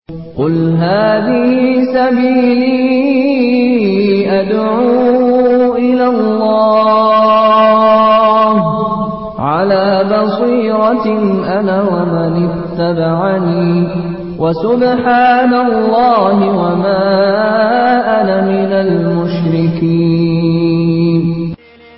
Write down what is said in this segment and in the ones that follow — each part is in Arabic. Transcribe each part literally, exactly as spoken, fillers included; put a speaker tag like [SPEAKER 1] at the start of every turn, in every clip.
[SPEAKER 1] قل هذه سبيلي أدعو إلى الله على بصيرة أنا ومن اتبعني وسبحان الله وما أنا من المشركين.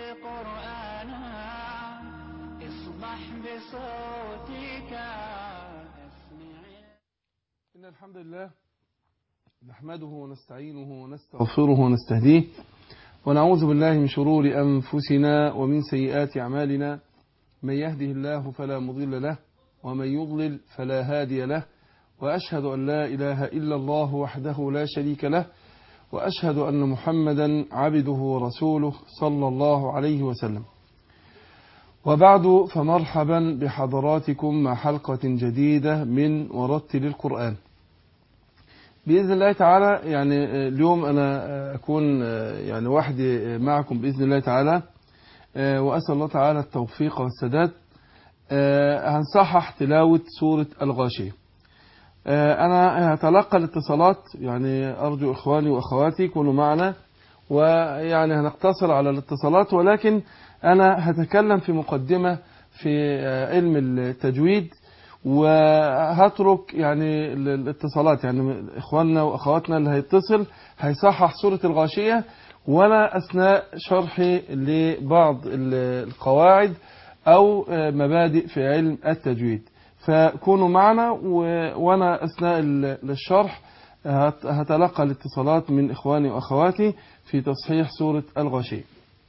[SPEAKER 2] إن الحمد لله نحمده ونستعينه ونستغفره ونستهديه ونعوذ بالله من شرور أنفسنا ومن سيئات أعمالنا. من يهده الله فلا مضل له ومن يضلل فلا هادي له، وأشهد أن لا إله إلا الله وحده لا شريك له، وأشهد أن محمدا عبده ورسوله صلى الله عليه وسلم. وبعد، فمرحبا بحضراتكم مع حلقة جديدة من ورتل القرآن بإذن الله تعالى. يعني اليوم أنا أكون يعني وحدي معكم بإذن الله تعالى، وأسأل الله تعالى التوفيق والسداد. هنصحح تلاوة سورة الغاشية. أنا هتلقى الاتصالات، يعني أرجو إخواني وأخواتي كونوا معنا، ويعني هنقتصر على الاتصالات، ولكن أنا هتكلم في مقدمة في علم التجويد، وهترك يعني الاتصالات، يعني إخواننا وأخواتنا اللي هيتصل هيصحح سورة الغاشية، وأنا أثناء شرحي لبعض القواعد أو مبادئ في علم التجويد، فكونوا معنا. وأنا أثناء الشرح هتلقى الاتصالات من إخواني وأخواتي في تصحيح سورة الغاشية.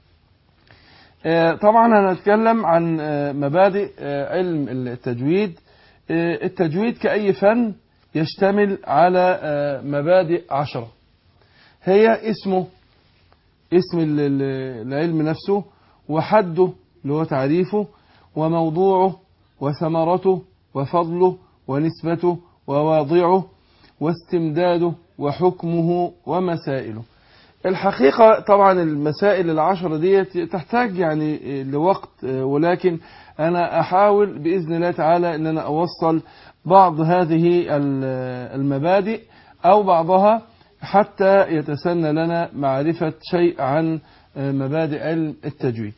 [SPEAKER 2] طبعا هنتكلم عن مبادئ علم التجويد. التجويد كأي فن يشتمل على مبادئ عشرة، هي اسمه اسم العلم نفسه، وحده اللي هو تعريفه، وموضوعه، وثمرته، وفضله، ونسبته، وواضعه، واستمداده، وحكمه، ومسائله. الحقيقة طبعا المسائل العشرة دي تحتاج يعني لوقت، ولكن أنا أحاول بإذن الله تعالى أن أنا أوصل بعض هذه المبادئ أو بعضها حتى يتسنى لنا معرفة شيء عن مبادئ علم التجويد.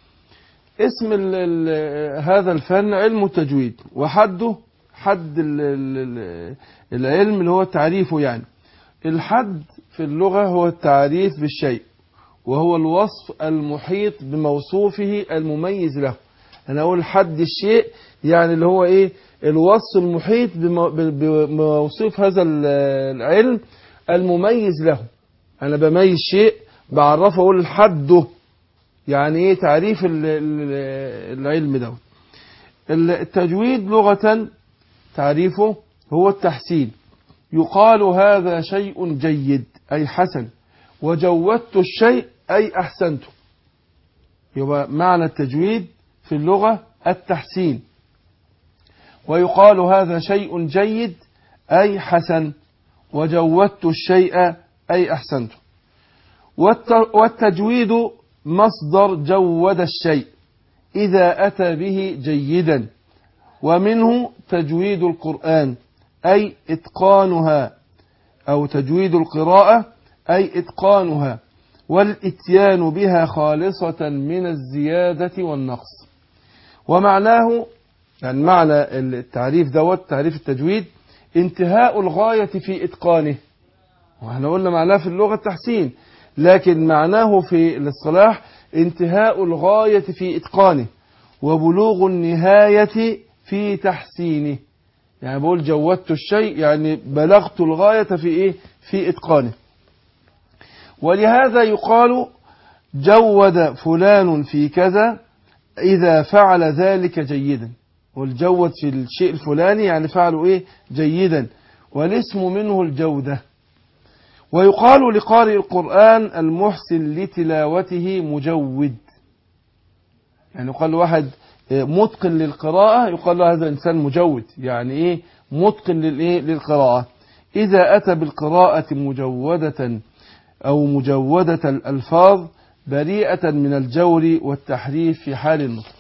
[SPEAKER 2] اسم ال ال هذا الفن علم التجويد، وحده حد ال ال العلم اللي هو تعريفه. يعني الحد في اللغة هو التعريف بالشيء، وهو الوصف المحيط بموصوفه المميز له. أنا أقول حد الشيء يعني اللي هو إيه؟ الوصف المحيط بموصوف هذا العلم المميز له. أنا بميز شيء بعرفه، أقول حده، يعني إيه تعريف العلم ده. التجويد لغة تعريفه هو التحسين. يقال هذا شيء جيد أي حسن، وجودت الشيء أي أحسنته. يبقى معنى التجويد في اللغة التحسين. ويقال هذا شيء جيد أي حسن، وجودت الشيء أي أحسنته. والتجويد مصدر جود الشيء إذا أتى به جيدا، ومنه تجويد القرآن أي إتقانها، أو تجويد القراءة أي إتقانها، والإتيان بها خالصة من الزيادة والنقص. ومعناه، يعني معنى التعريف دوت، تعريف التجويد، انتهاء الغاية في إتقانه. وإحنا قلنا معناه في اللغة التحسين، لكن معناه في الاصطلاح انتهاء الغاية في إتقانه، وبلوغ النهاية في تحسينه. يعني بقول جودت الشيء يعني بلغت الغاية في إيه؟ في إتقانه. ولهذا يقال جود فلان في كذا إذا فعل ذلك جيدا. والجود في الشيء الفلاني يعني فعله إيه؟ جيدا، والاسم منه الجودة. ويقال لقارئ القرآن المحسن لتلاوته مجود. يعني يقال واحد متقن للقراءة، يقال له هذا إنسان مجود، يعني إيه؟ متقن للإيه؟ للقراءة. إذا أتى بالقراءة مجودة أو مجودة الألفاظ بريئة من الجور والتحريف في حال النطق.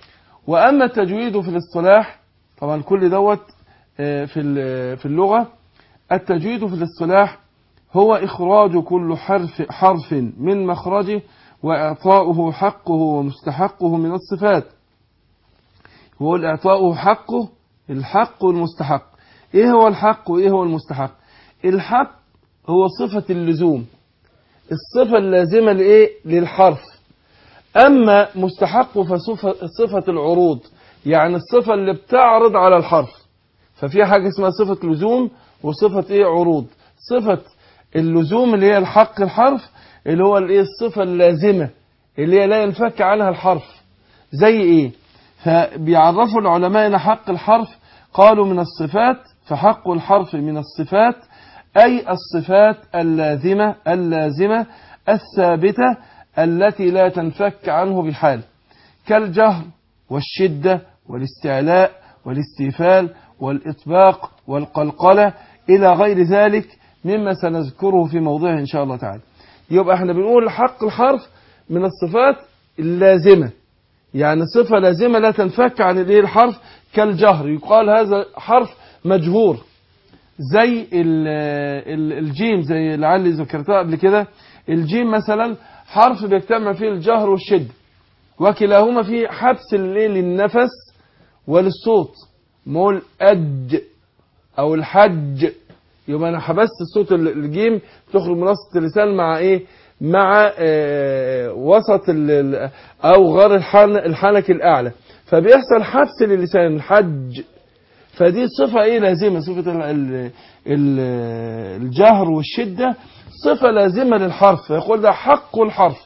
[SPEAKER 2] وأما التجويد في الاصطلاح، طبعا كل دوت في في اللغة التجويد في الاصطلاح هو إخراج كل حرف, حرف من مخرجه وإعطاؤه حقه ومستحقه من الصفات. هو إعطاؤه حقه، الحق والمستحق. إيه هو الحق وإيه هو المستحق؟ الحق هو صفة اللزوم، الصفة اللازمة لإيه؟ للحرف. أما مستحق فصفة العروض، يعني الصفة اللي بتعرض على الحرف. ففي حاجة اسمها صفة لزوم وصفة إيه؟ عروض. صفة اللزوم اللي هي الحق الحرف، اللي هو الإيه؟ الصفة اللازمة اللي هي لا ينفك عنها الحرف. زي إيه؟ فبيعرفوا العلماء أن حق الحرف قالوا من الصفات، فحق الحرف من الصفات أي الصفات اللازمة اللازمة الثابتة التي لا تنفك عنه بحال، كالجهر والشدة والاستعلاء والاستيفال والإطباق والقلقلة إلى غير ذلك مما سنذكره في موضوعه إن شاء الله تعالى. يبقى احنا بنقول حق الحرف من الصفات اللازمة، يعني صفة لازمة لا تنفك عن الحرف، كالجهر، يقال هذا حرف مجهور. زي الجيم، زي لعلي ذكرتها قبل كده، الجيم مثلا حرف بيجتمع فيه الجهر والشدة، وكلاهما فيه حبس للنفس وللصوت، مول أج أو الحج، يبقى أنا حبست الصوت الجيم تخرج من وسط اللسان مع إيه؟ مع آه وسط أو غار الحنك الأعلى، فبيحصل حبس للسان الحج. فدي صفة إيه؟ لازمة، صفة ال ال الجهر والشدة صفة لازمة للحرف، فيقول ده حق الحرف.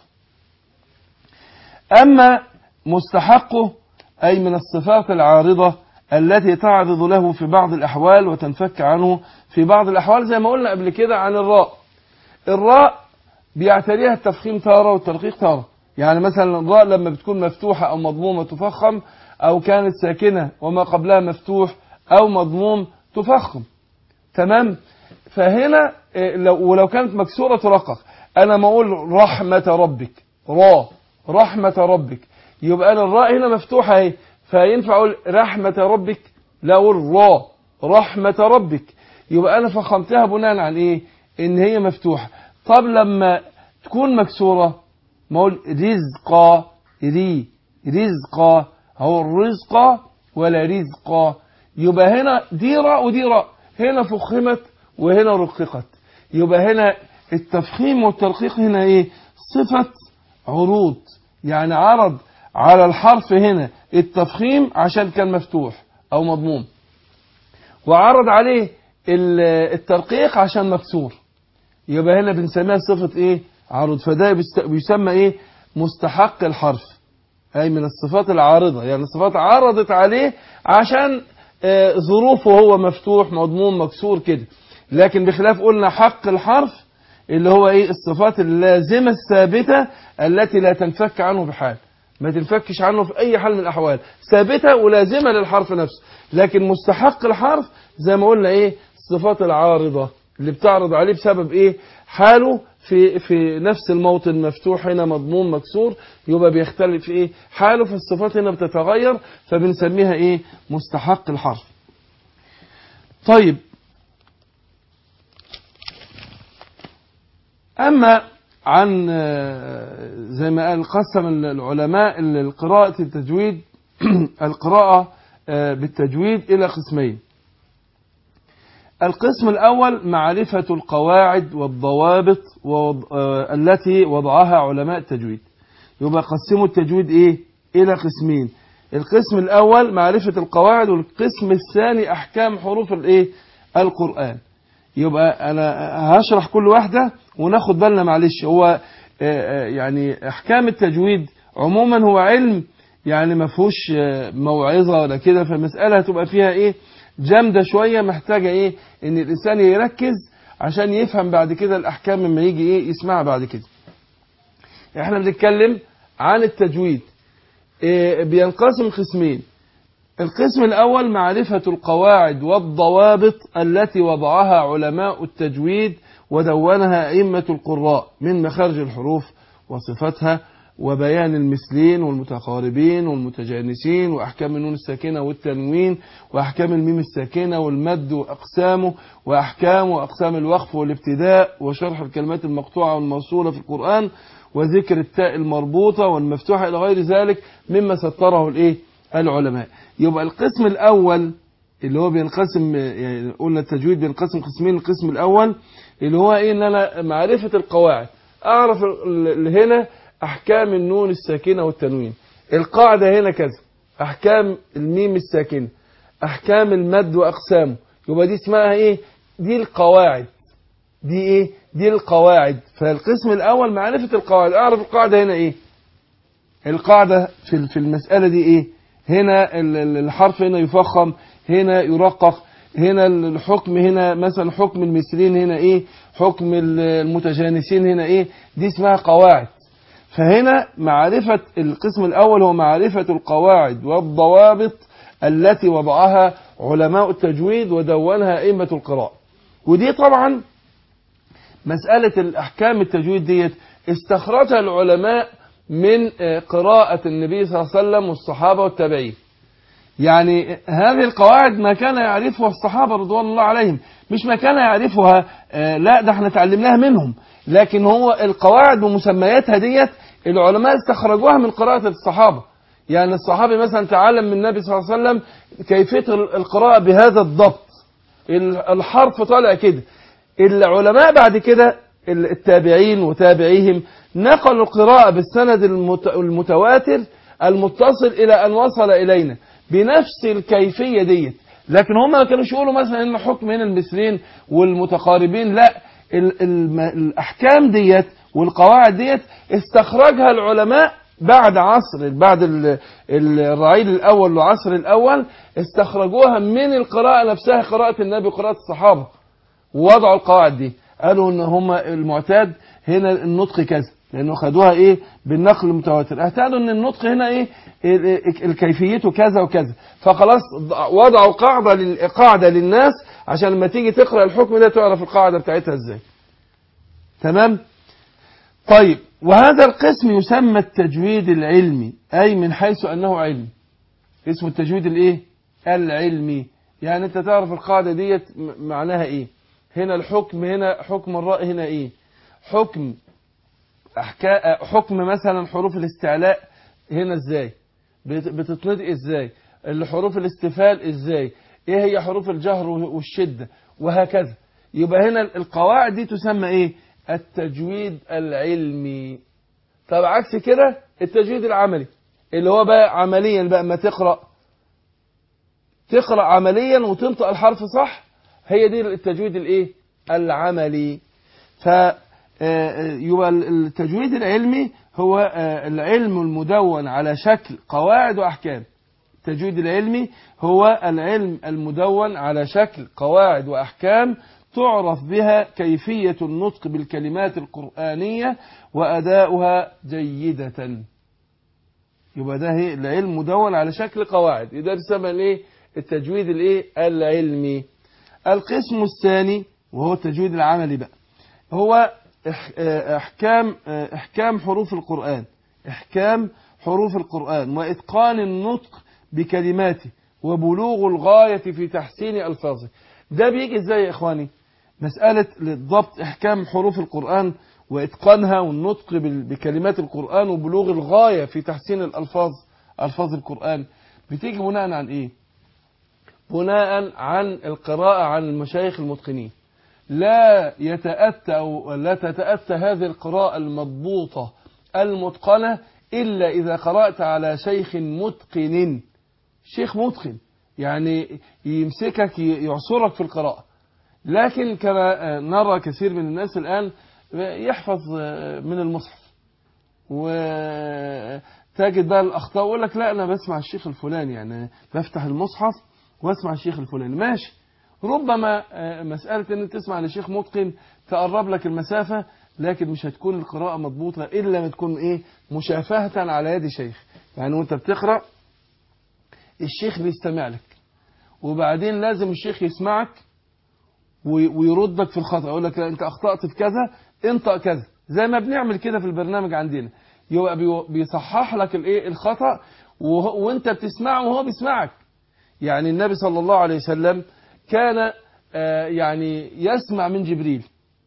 [SPEAKER 2] أما مستحقه أي من الصفات العارضة التي تعرض له في بعض الأحوال وتنفك عنه في بعض الأحوال، زي ما قلنا قبل كده عن الراء. الراء بيعتريها التفخيم تارة والترقيق تارة، يعني مثلا الراء لما بتكون مفتوحة أو مضمومة تفخم، أو كانت ساكنة وما قبلها مفتوح أو مضموم تفخم. تمام؟ فهنا لو ولو كانت مكسورة ترقق. أنا ما أقول رحمة ربك، را رحمة ربك، يبقى أنا الراء هنا مفتوحة اهي، فينفع أقول رحمة ربك؟ لا، أقول را رحمة ربك، يبقى أنا فخمتها بناء عن إيه؟ إن هي مفتوحة. طب لما تكون مكسورة ما أقول رزقا، ري رزقا، هو الرزقا ولا رزقا؟ يبقى هنا دي راء ودي راء، هنا فخمت وهنا رققت. يبقى هنا التفخيم والترقيق هنا ايه؟ صفة عروض، يعني عرض على الحرف هنا التفخيم عشان كان مفتوح او مضموم، وعرض عليه الترقيق عشان مكسور، يبقى هنا بنسميها صفة ايه؟ عروض. فده بيسمى ايه؟ مستحق الحرف، اي من الصفات العارضة، يعني الصفات عرضت عليه عشان ظروفه هو مفتوح مضموم مكسور كده. لكن بخلاف قلنا حق الحرف اللي هو ايه؟ الصفات اللازمة الثابتة التي لا تنفك عنه بحال، ما تنفكش عنه في اي حال من الاحوال، ثابتة ولازمة للحرف نفسه. لكن مستحق الحرف زي ما قلنا ايه؟ الصفات العارضة اللي بتعرض عليه بسبب ايه؟ حاله في في نفس الموطن مفتوح هنا مضموم مكسور، يبقى بيختلف ايه؟ حاله في الصفات هنا بتتغير، فبنسميها ايه؟ مستحق الحرف. طيب، أما عن زي ما قال قسم العلماء القراءة التجويد القراءة بالتجويد إلى قسمين. القسم الأول معرفة القواعد والضوابط التي وضعها علماء التجويد. يبقى قسموا التجويد إيه؟ إلى قسمين. القسم الأول معرفة القواعد، والقسم الثاني أحكام حروف الإيه؟ القرآن. يبقى أنا هشرح كل واحدة وناخد بالنا، معلش هو يعني أحكام التجويد عموما هو علم يعني ما فيهوش موعظة ولا كده، فالمسألة هتبقى فيها إيه؟ جامدة شوية، محتاجة إيه؟ إن الإنسان يركز عشان يفهم بعد كده الأحكام لما يجي إيه؟ يسمعها بعد كده. إحنا بنتكلم عن التجويد إيه؟ بينقسم قسمين. القسم الأول معرفة القواعد والضوابط التي وضعها علماء التجويد ودونها أئمة القراء من مخارج الحروف وصفتها وبيان المثلين والمتقاربين والمتجانسين، وأحكام النون الساكنة والتنوين، وأحكام الميم الساكنة والمد وأقسامه، وأحكام وأقسام الوقف والابتداء، وشرح الكلمات المقطوعة والموصولة في القرآن، وذكر التاء المربوطة والمفتوحة إلى غير ذلك مما سطره الإيه العلماء. يبقى القسم الأول اللي هو بينقسم، يعني قلنا التجويد بينقسم قسمين. القسم الأول اللي هو إيه؟ إن أنا معرفة القواعد، أعرف هنا أحكام النون الساكنة والتنوين، القاعدة هنا كذا، أحكام الميم الساكنة، أحكام المد وأقسامه، يبقى دي اسمها إيه؟ دي القواعد. دي إيه؟ دي القواعد. فالقسم الأول معرفة القواعد، أعرف القاعدة هنا إيه؟ القاعدة في في المسألة دي إيه؟ هنا الحرف هنا يفخم، هنا يرقق، هنا الحكم هنا مثلا حكم المثلين هنا إيه؟ حكم المتجانسين هنا إيه؟ دي اسمها قواعد. فهنا معرفة القسم الأول هو معرفة القواعد والضوابط التي وضعها علماء التجويد ودونها أئمة القراءة. ودي طبعا مسألة الأحكام التجويد ديت استخرجها العلماء من قراءة النبي صلى الله عليه وسلم والصحابة والتابعين. يعني هذه القواعد ما كان يعرفها الصحابة رضوان الله عليهم، مش ما كان يعرفها لا ده احنا تعلمناها منهم، لكن هو القواعد ومسمياتها ديت العلماء استخرجوها من قراءة الصحابة. يعني الصحابي مثلا تعلم من النبي صلى الله عليه وسلم كيفية القراءة بهذا الضبط، الحرف طالع كده. العلماء بعد كده التابعين وتابعيهم نقلوا القراءة بالسند المتواتر المتصل إلى أن وصل إلينا بنفس الكيفية ديت. لكن هم ما كانوش يقولوا مثلا إن حكم هنا المثلين والمتقاربين، لا، الأحكام ديت والقواعد ديت استخرجها العلماء بعد عصر، بعد الرعيل الأول وعصر الأول، استخرجوها من القراءة نفسها، قراءة النبي وقراءة الصحابة، ووضعوا القواعد دي. قالوا ان هم المعتاد هنا النطق كذا، لانه خدوها ايه بالنقل المتواتر. اعتادوا ان النطق هنا ايه الكيفيته كذا وكذا، فخلاص وضعوا قاعده قاعده للناس عشان لما تيجي تقرا الحكم ده تعرف القاعده بتاعتها ازاي. تمام؟ طيب، وهذا القسم يسمى التجويد العلمي، اي من حيث انه علم. اسمه التجويد الايه العلمي. يعني انت تعرف القاعده ديت معناها ايه، هنا الحكم، هنا حكم الراء، هنا ايه حكم أحكا... حكم مثلا حروف الاستعلاء هنا ازاي بتتنطق، ازاي الحروف الاستفال، ازاي ايه هي حروف الجهر والشدة، وهكذا. يبقى هنا القواعد دي تسمى ايه التجويد العلمي. طب عكس كده التجويد العملي اللي هو بقى عمليا، بقى ما تقرأ تقرأ عمليا وتنطق الحرف صح، هي دي التجويد الايه العملي. ف يبقى التجويد العلمي هو العلم المدون على شكل قواعد واحكام. التجويد العلمي هو العلم المدون على شكل قواعد واحكام تعرف بها كيفية النطق بالكلمات القرآنية وأداؤها جيدة. يبقى ده هي العلم مدون على شكل قواعد، ده بيسمى الايه التجويد الايه العلمي. القسم الثاني وهو التجويد العملي بقى، هو احكام احكام حروف القرآن، احكام حروف القرآن واتقان النطق بكلماته وبلوغ الغاية في تحسين الفاظه. ده بيجي ازاي يا اخواني؟ مسألة للضبط احكام حروف القرآن واتقانها والنطق بكلمات القرآن وبلوغ الغاية في تحسين الالفاظ، الفاظ القرآن، بتيجي بناء عن ايه؟ بناء عن القراءة عن المشايخ المتقنين. لا يتأتى أو لا تتأتى هذه القراءة المضبوطة المتقنة إلا إذا قرأت على شيخ متقن. شيخ متقن يعني يمسكك يعصرك في القراءة. لكن كما نرى كثير من الناس الآن يحفظ من المصحف وتجد بقى الأخطاء ويقول لك لا أنا بسمع الشيخ الفلاني، يعني بفتح المصحف واسمع الشيخ الفلاني. ماشي، ربما مسألة أن تسمع لشيخ متقن تقرب لك المسافة، لكن مش هتكون القراءة مضبوطة إلا ما تكون إيه مشافهة على يد شيخ. يعني وانت بتقرأ الشيخ بيستمع لك، وبعدين لازم الشيخ يسمعك ويردك في الخطأ، يقول لك لا انت أخطأت في كذا انطق كذا، زي ما بنعمل كده في البرنامج عندنا. يبقى بيصحح لك الايه الخطأ وانت بتسمعه وهو بيسمعك. يعني النبي صلى الله عليه وسلم كان يعني يسمع من جبريل،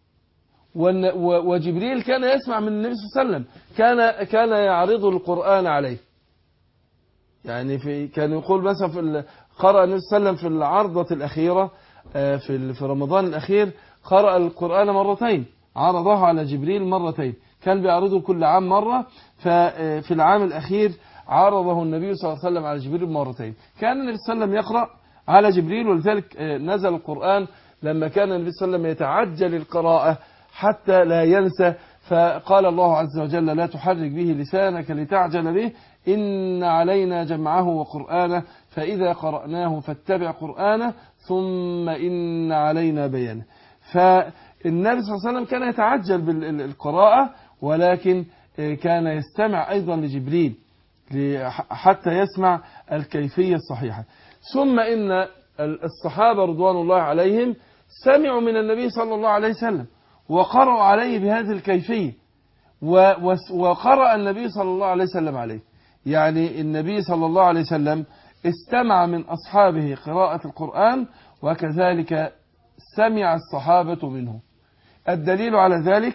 [SPEAKER 2] وجبريل كان يسمع من النبي صلى الله عليه وسلم، كان كان يعرض القرآن عليه. يعني في كان يقول مثلا في قرأ النبي صلى الله عليه وسلم في العرضة الأخيرة في في رمضان الأخير قرأ القرآن مرتين، عرضه على جبريل مرتين، كان بيعرضه كل عام مرة، ففي العام الأخير عرضه النبي صلى الله عليه وسلم على جبريل مرتين. كان النبي صلى الله عليه وسلم يقرأ على جبريل، ولذلك نزل القرآن لما كان النبي صلى الله عليه وسلم يتعجل القراءة حتى لا ينسى، فقال الله عز وجل: لا تحرك به لسانك لتعجل به إن علينا جمعه وقرآنه فإذا قرأناه فاتبع قرآنه ثم إن علينا بيانه. فالنبي صلى الله عليه وسلم كان يتعجل بالقراءة، ولكن كان يستمع أيضا لجبريل حتى يسمع الكيفية الصحيحة. ثم إن الصحابة رضوان الله عليهم سمعوا من النبي صلى الله عليه وسلم وقرأوا عليه بهذه الكيفية، وقرأ النبي صلى الله عليه وسلم عليه. يعني النبي صلى الله عليه وسلم استمع من أصحابه قراءة القرآن، وكذلك سمع الصحابة منه. الدليل على ذلك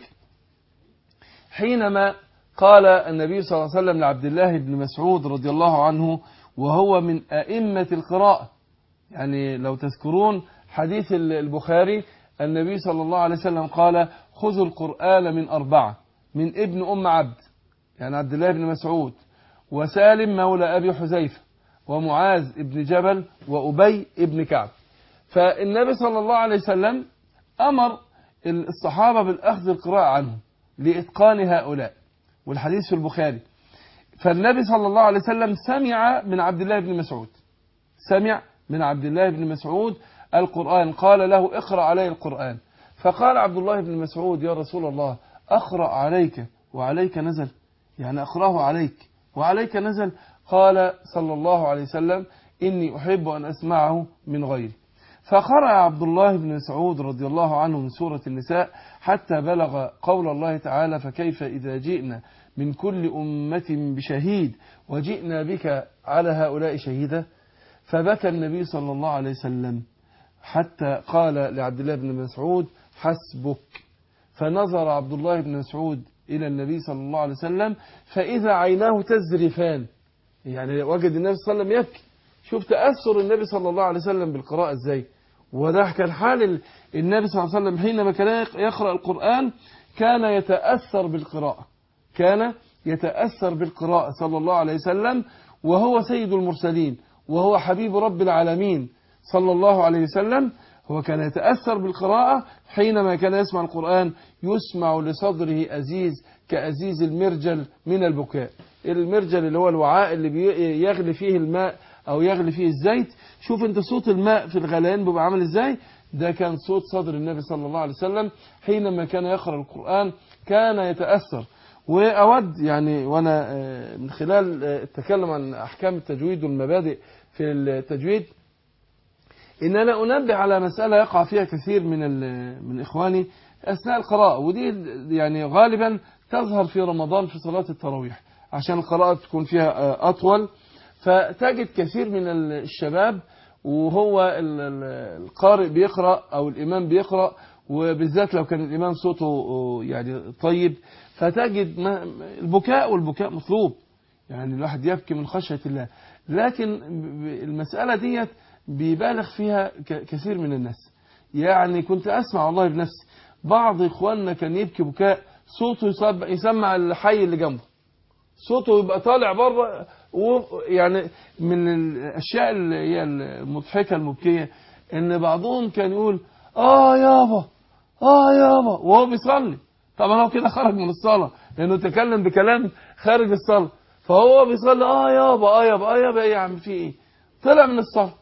[SPEAKER 2] حينما قال النبي صلى الله عليه وسلم لعبد الله بن مسعود رضي الله عنه، وهو من أئمة القراءة. يعني لو تذكرون حديث البخاري، النبي صلى الله عليه وسلم قال: خذوا القرآن من أربعة، من ابن أم عبد يعني عبد الله بن مسعود، وسالم مولى أبي حذيفة، ومعاذ بن جبل، وأبي بن كعب. فالنبي صلى الله عليه وسلم أمر الصحابة بالأخذ القراءة عنهم لإتقان هؤلاء، والحديث في البخاري. فالنبي صلى الله عليه وسلم سمع من عبد الله بن مسعود، سمع من عبد الله بن مسعود القرآن، قال له: اقرأ علي القرآن. فقال عبد الله بن مسعود: يا رسول الله، أقرأ عليك وعليك نزل؟ يعني أقرأه عليك وعليك نزل؟ قال صلى الله عليه وسلم: إني أحب أن أسمعه من غيري. فقرأ عبد الله بن مسعود رضي الله عنه من سورة النساء حتى بلغ قول الله تعالى: فكيف إذا جئنا من كل أمة بشهيد وجئنا بك على هؤلاء شهيدا. فبكى النبي صلى الله عليه وسلم حتى قال لعبد الله بن مسعود: حسبك. فنظر عبد الله بن مسعود إلى النبي صلى الله عليه وسلم فإذا عيناه تزرفان، يعني وجد النبي صلى الله عليه وسلم يبكي. شوف تأثر النبي صلى الله عليه وسلم بالقراءة ازاي. وده كان حال النبي صلى الله عليه وسلم حينما كان يقرأ القرآن، كان يتأثر بالقراءة، كان يتأثر بالقراءة صلى الله عليه وسلم، وهو سيد المرسلين وهو حبيب رب العالمين صلى الله عليه وسلم. هو كان يتأثر بالقراءة حينما كان يسمع القرآن، يسمع لصدره أزيز كأزيز المرجل من البكاء. المرجل اللي هو الوعاء اللي يغلي فيه الماء أو يغلي فيه الزيت. شوف انت صوت الماء في الغليان بيبقى عامل ازاي. ده كان صوت صدر النبي صلى الله عليه وسلم حينما كان يقرأ القرآن، كان يتأثر. وأود يعني وأنا من خلال التكلم عن أحكام التجويد والمبادئ في التجويد إن أنا أنبه على مسألة يقع فيها كثير من من إخواني أثناء القراءة، ودي يعني غالبا تظهر في رمضان في صلاة التراويح عشان القراءة تكون فيها أطول. فتجد كثير من الشباب وهو القارئ بيقرأ أو الإمام بيقرأ، وبالذات لو كان الإمام صوته يعني طيب، فتجد البكاء، والبكاء مطلوب، يعني الواحد يبكي من خشية الله. لكن المسألة ديت بيبالغ فيها كثير من الناس. يعني كنت أسمع والله بنفسي بعض إخواننا كان يبكي بكاء صوته يسمع الحي اللي جنبه، صوته يبقى طالع بره. ويعني من الأشياء اللي هي المضحكة المبكية إن بعضهم كان يقول: آه يابا آه يابا وهو بيصلي. طبعا هو كده خرج من الصلاة لأنه تكلم بكلام خارج الصلاة، فهو بيصلي آه يابا آه يابا آه يابا إيه يا عم في إيه، طلع من الصلاة.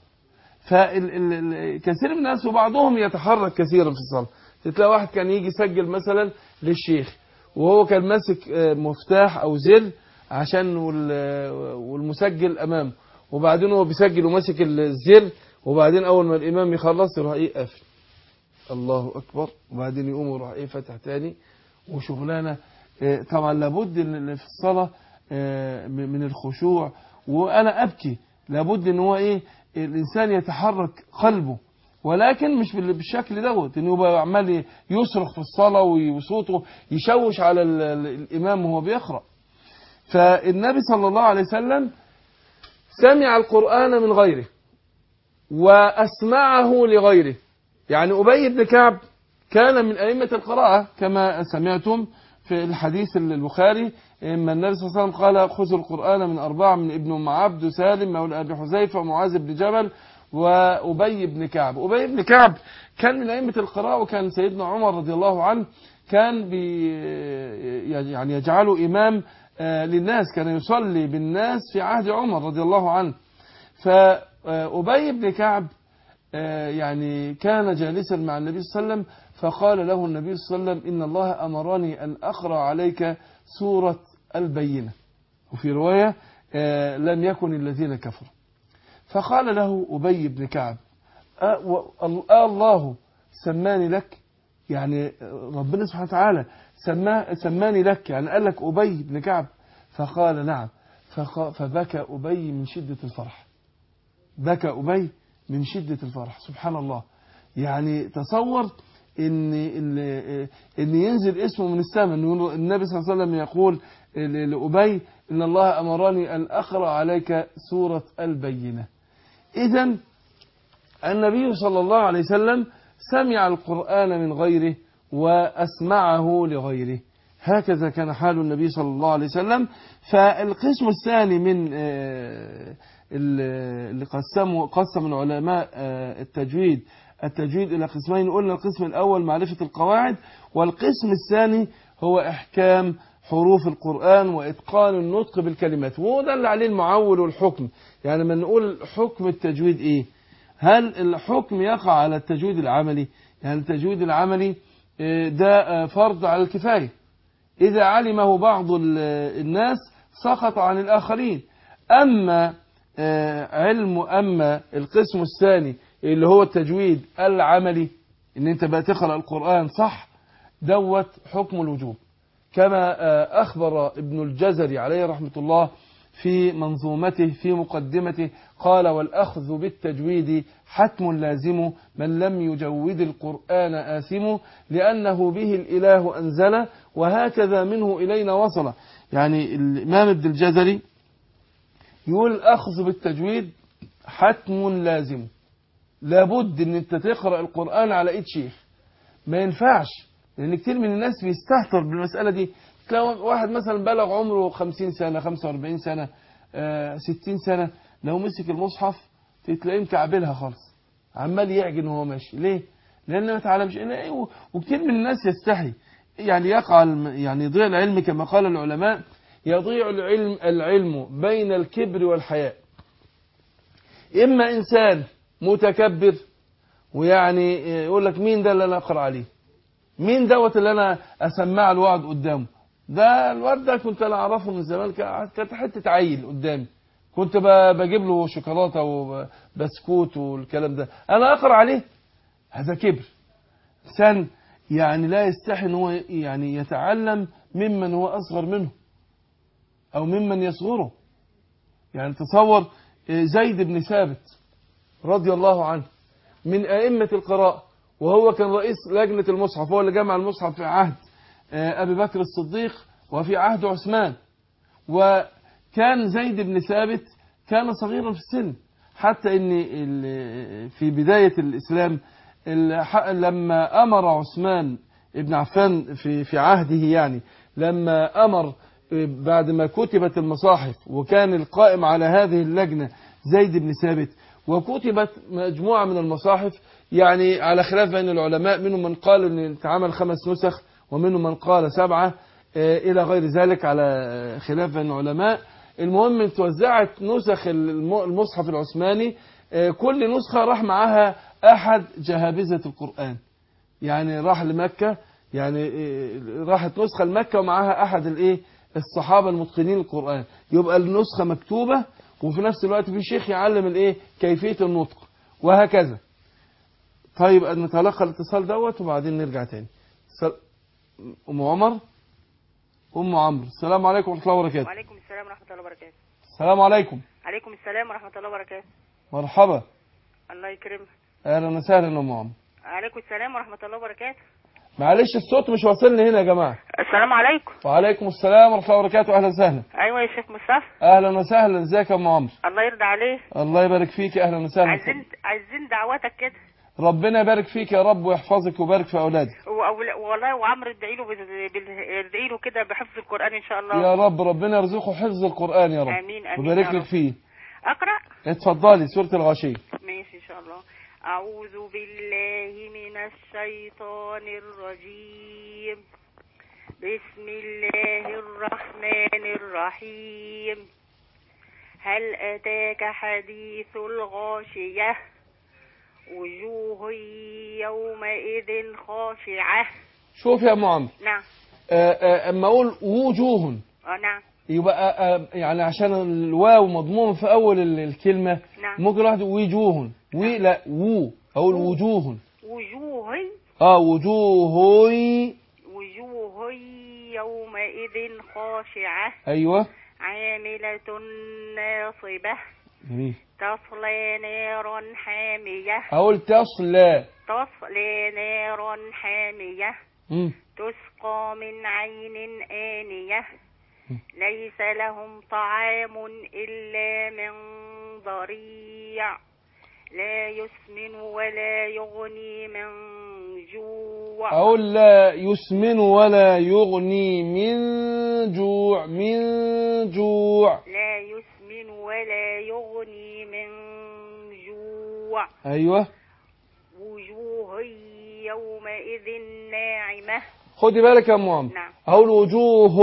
[SPEAKER 2] فكثير من الناس وبعضهم يتحرك كثيرا في الصلاة. تلاقي واحد كان يجي يسجل مثلا للشيخ وهو كان ماسك مفتاح أو زل عشان والمسجل أمامه، وبعدين هو بيسجل وماسك الزر، وبعدين أول ما الإمام يخلص يروح إيه قافل، الله أكبر، وبعدين يقوم يروح إيه فتح تاني. وشغلانة طبعا لابد ان في الصلاة من الخشوع، وانا ابكي لابد ان هو ايه الانسان يتحرك قلبه، ولكن مش بالشكل دوت انه يبقى عمال يصرخ في الصلاة وصوته يشوش على الامام وهو بيقرأ. فالنبي صلى الله عليه وسلم سمع القرآن من غيره وأسمعه لغيره. يعني أبي بن كعب كان من أئمة القراءة كما سمعتم في الحديث البخاري، إما النبي صلى الله عليه وسلم قال خذوا القرآن من أربعة، من ابن أم عبد وسالم مولى أبي حذيفة ومعاذ بن جبل وأبي بن كعب. أبي بن كعب كان من أئمة القراءة، وكان سيدنا عمر رضي الله عنه كان بي يعني يجعله إمام للناس، كان يصلي بالناس في عهد عمر رضي الله عنه. فأبي بن كعب يعني كان جالسا مع النبي صلى الله عليه وسلم، فقال له النبي صلى الله عليه وسلم إن الله أمرني أن أقرأ عليك سورة البينة، وفي رواية لم يكن الذين كفروا. فقال له أبي بن كعب آه الله سماني لك، يعني ربنا سبحانه وتعالى سما سماني لك، يعني قال لك أبي بن كعب؟ فقال نعم. فبكى أبي من شدة الفرح، بكى أبي من شدة الفرح. سبحان الله، يعني تصور إن إن ينزل اسمه من السماء، إن النبي صلى الله عليه وسلم يقول لأبي إن الله أمرني أن أقرأ عليك سورة البينة. إذن النبي صلى الله عليه وسلم سمع القرآن من غيره وأسمعه لغيره، هكذا كان حال النبي صلى الله عليه وسلم. فالقسم الثاني من اللي قسموا قسم العلماء التجويد التجويد إلى قسمين. قلنا القسم الأول معرفة القواعد، والقسم الثاني هو إحكام حروف القرآن وإتقان النطق بالكلمات، وده اللي عليه المعول والحكم. يعني من نقول حكم التجويد إيه؟ هل الحكم يقع على التجويد العملي؟ يعني التجويد العملي ده فرض على الكفاية، إذا علمه بعض الناس سقط عن الآخرين. أما علم أما القسم الثاني اللي هو التجويد العملي، إن أنت بقى تقرأ القرآن صح، دوت حكم الوجوب، كما أخبر ابن الجزري عليه رحمة الله في منظومته في مقدمته، قال والأخذ بالتجويد حتم لازم، من لم يجود القرآن آثم، لأنه به الإله أنزل وهكذا منه إلينا وصل. يعني الإمام ابن الجزري يقول الأخذ بالتجويد حتم لازم، لابد ان انت تقرأ القرآن على ايد شيخ، ما ينفعش، لان كتير من الناس بيستهتر بالمسألة دي. تلاقي واحد مثلا بلغ عمره خمسين سنة خمسة وأربعين سنة آه ستين سنة، لو مسك المصحف تلاقيه مكعبلها خالص، عمال يعجن وهو ماشي. ليه؟ لأنه ما تعلمش. وكتير من الناس يستحي، يعني يقع يعني يضيع العلم كما قال العلماء، يضيع العلم العلم بين الكبر والحياء. إما إنسان متكبر ويعني يقول لك مين ده اللي أنا أقرأ عليه، مين دوت اللي أنا أسمع الوعد قدامه، ده الواد ده كنت أنا أعرفه من زمان، كانت حتة عيل قدامي، كنت بجيب له شوكولاتة وبسكوت والكلام ده، أنا أقرأ عليه. هذا كبر. إنسان يعني لا يستحي أن هو يعني يتعلم ممن هو أصغر منه أو ممن يصغره. يعني تصور زيد بن ثابت رضي الله عنه من أئمة القراءة، وهو كان رئيس لجنة المصحف، هو اللي جمع المصحف في عهد أبي بكر الصديق وفي عهد عثمان. وكان زيد بن ثابت كان صغيرا في السن، حتى ان في بداية الإسلام لما أمر عثمان ابن عفان في في عهده، يعني لما أمر بعد ما كتبت المصاحف وكان القائم على هذه اللجنة زيد بن ثابت، وكتبت مجموعة من المصاحف، يعني على خلاف بين العلماء، منهم من قال ان اتعمل خمس نسخ ومنهم من قال سبعة إلى غير ذلك، على خلاف بين العلماء. المهم توزعت نسخ المصحف العثماني، كل نسخة راح معها أحد جهابذة القرآن، يعني راح لمكة، يعني راحت نسخة لمكة ومعها أحد الإيه الصحابة المتقنين القرآن، يبقى النسخة مكتوبة وفي نفس الوقت في شيخ يعلم الإيه كيفية النطق وهكذا. طيب نتلقى الاتصال دوت وبعدين نرجع تاني. أم عمر أم عمرو. السلام عليكم ورحمة الله وبركاته.
[SPEAKER 3] وعليكم السلام ورحمة الله وبركاته.
[SPEAKER 2] السلام عليكم.
[SPEAKER 3] عليكم السلام ورحمة الله وبركاته.
[SPEAKER 2] مرحبا.
[SPEAKER 3] الله يكرمك.
[SPEAKER 2] أهلا وسهلا يا أم عمرو.
[SPEAKER 3] عليكم السلام ورحمة الله وبركاته.
[SPEAKER 2] معلش الصوت مش واصلني هنا يا جماعة.
[SPEAKER 3] السلام عليكم.
[SPEAKER 2] وعليكم السلام ورحمة الله وبركاته. أهلا وسهلا.
[SPEAKER 3] أيوة يا شيخ مصطفى.
[SPEAKER 2] أهلا وسهلا. ازيك يا أم عمرو؟
[SPEAKER 3] الله يرضى عليه.
[SPEAKER 2] الله يبارك فيك. أهلا وسهلا.
[SPEAKER 3] عايزين عايزين دعواتك كده.
[SPEAKER 2] ربنا يبارك فيك يا رب ويحفظك ويبارك في أولادك.
[SPEAKER 3] والله وعمرو ادعي له ادعي له كده بحفظ القرآن إن شاء الله.
[SPEAKER 2] يا رب ربنا يرزقه حفظ القرآن يا رب.
[SPEAKER 3] آمين آمين.
[SPEAKER 2] ويبارك لك فيه.
[SPEAKER 3] أقرأ؟
[SPEAKER 2] اتفضلي سورة الغاشية.
[SPEAKER 3] ماشي إن شاء الله. أعوذ بالله من الشيطان الرجيم. بسم الله الرحمن الرحيم. هل أتاك حديث الغاشية وجوه يومئذ خاشعة.
[SPEAKER 2] شوف يا أم عمرو.
[SPEAKER 3] نعم.
[SPEAKER 2] أما أقول وجوه
[SPEAKER 3] اه نعم.
[SPEAKER 2] يبقى يعني عشان الواو مضموم في أول الكلمة.
[SPEAKER 3] نعم.
[SPEAKER 2] ممكن واحد وجوه وي لا وو أقول وجوه.
[SPEAKER 3] وجوه.
[SPEAKER 2] اه وجوه.
[SPEAKER 3] وجوه يومئذ خاشعة.
[SPEAKER 2] أيوة.
[SPEAKER 3] عاملة ناصبة.
[SPEAKER 2] جميل.
[SPEAKER 3] تصلى نارا حامية.
[SPEAKER 2] أقول تصلى.
[SPEAKER 3] تصلى نارا حامية.
[SPEAKER 2] مم.
[SPEAKER 3] تسقى من عين آنية. ليس لهم طعام إلا من ضريع. لا يسمن ولا يغني من جوع.
[SPEAKER 2] أقول لا يسمن ولا يغني من جوع. من جوع.
[SPEAKER 3] لا يسمن ولا يغني من جوع.
[SPEAKER 2] أيوة.
[SPEAKER 3] وجوه يومئذ ناعمة.
[SPEAKER 2] خدي بالك يا أم عمرو.
[SPEAKER 3] نعم.
[SPEAKER 2] أقول وجوه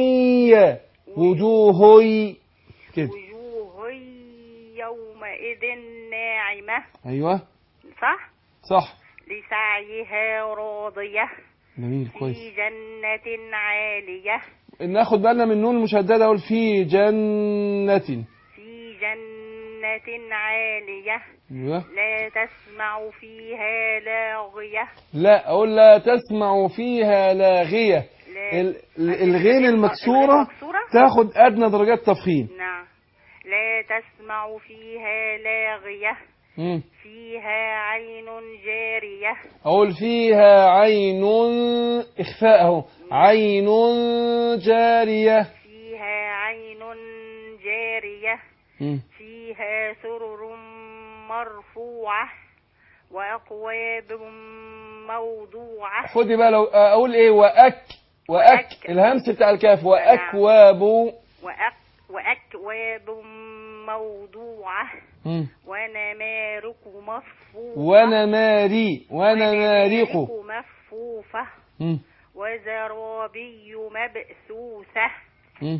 [SPEAKER 2] وجوه كده.
[SPEAKER 3] وجوه يومئذ ناعمة.
[SPEAKER 2] أيوة.
[SPEAKER 3] صح؟
[SPEAKER 2] صح.
[SPEAKER 3] لسعيها راضية.
[SPEAKER 2] جميل كويس.
[SPEAKER 3] في جنة عالية.
[SPEAKER 2] ناخد بالنا من نون مشددة. أقول في جنة.
[SPEAKER 3] في جنة عالية.
[SPEAKER 2] أيوة.
[SPEAKER 3] لا تسمع فيها لاغية.
[SPEAKER 2] لا أقول لا تسمع فيها لاغية. ال- الغين المكسورة تاخد أدنى درجات تفخيم.
[SPEAKER 3] نعم. لا تسمع فيها لاغية.
[SPEAKER 2] مم.
[SPEAKER 3] فيها عين جارية.
[SPEAKER 2] أقول فيها عين إخفاء أهو. عين جارية.
[SPEAKER 3] فيها عين جارية.
[SPEAKER 2] مم.
[SPEAKER 3] فيها سرر مرفوعة وأكواب موضوعة.
[SPEAKER 2] خدي بقى لو أقول إيه وأك وأك الهمس بتاع الكاف. وأكواب.
[SPEAKER 3] وأك وأكواب موضوعة.
[SPEAKER 2] مم.
[SPEAKER 3] ونمارق مصفوفة.
[SPEAKER 2] ونماري ونمارق
[SPEAKER 3] مصفوفة.
[SPEAKER 2] مم.
[SPEAKER 3] وزرابي مبثوثة.
[SPEAKER 2] مم.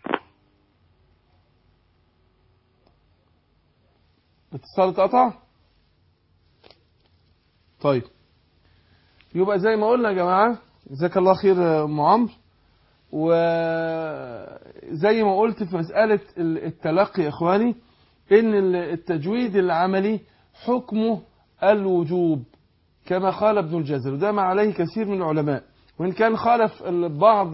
[SPEAKER 2] اتصال اتقطع. طيب يبقى زي ما قلنا يا جماعة جزاك الله خير يا أم عمرو. وزي ما قلت في مسألة التلقي يا إخواني إن التجويد العملي حكمه الوجوب كما قال ابن الجزر. وده ما عليه كثير من العلماء وإن كان خالف بعض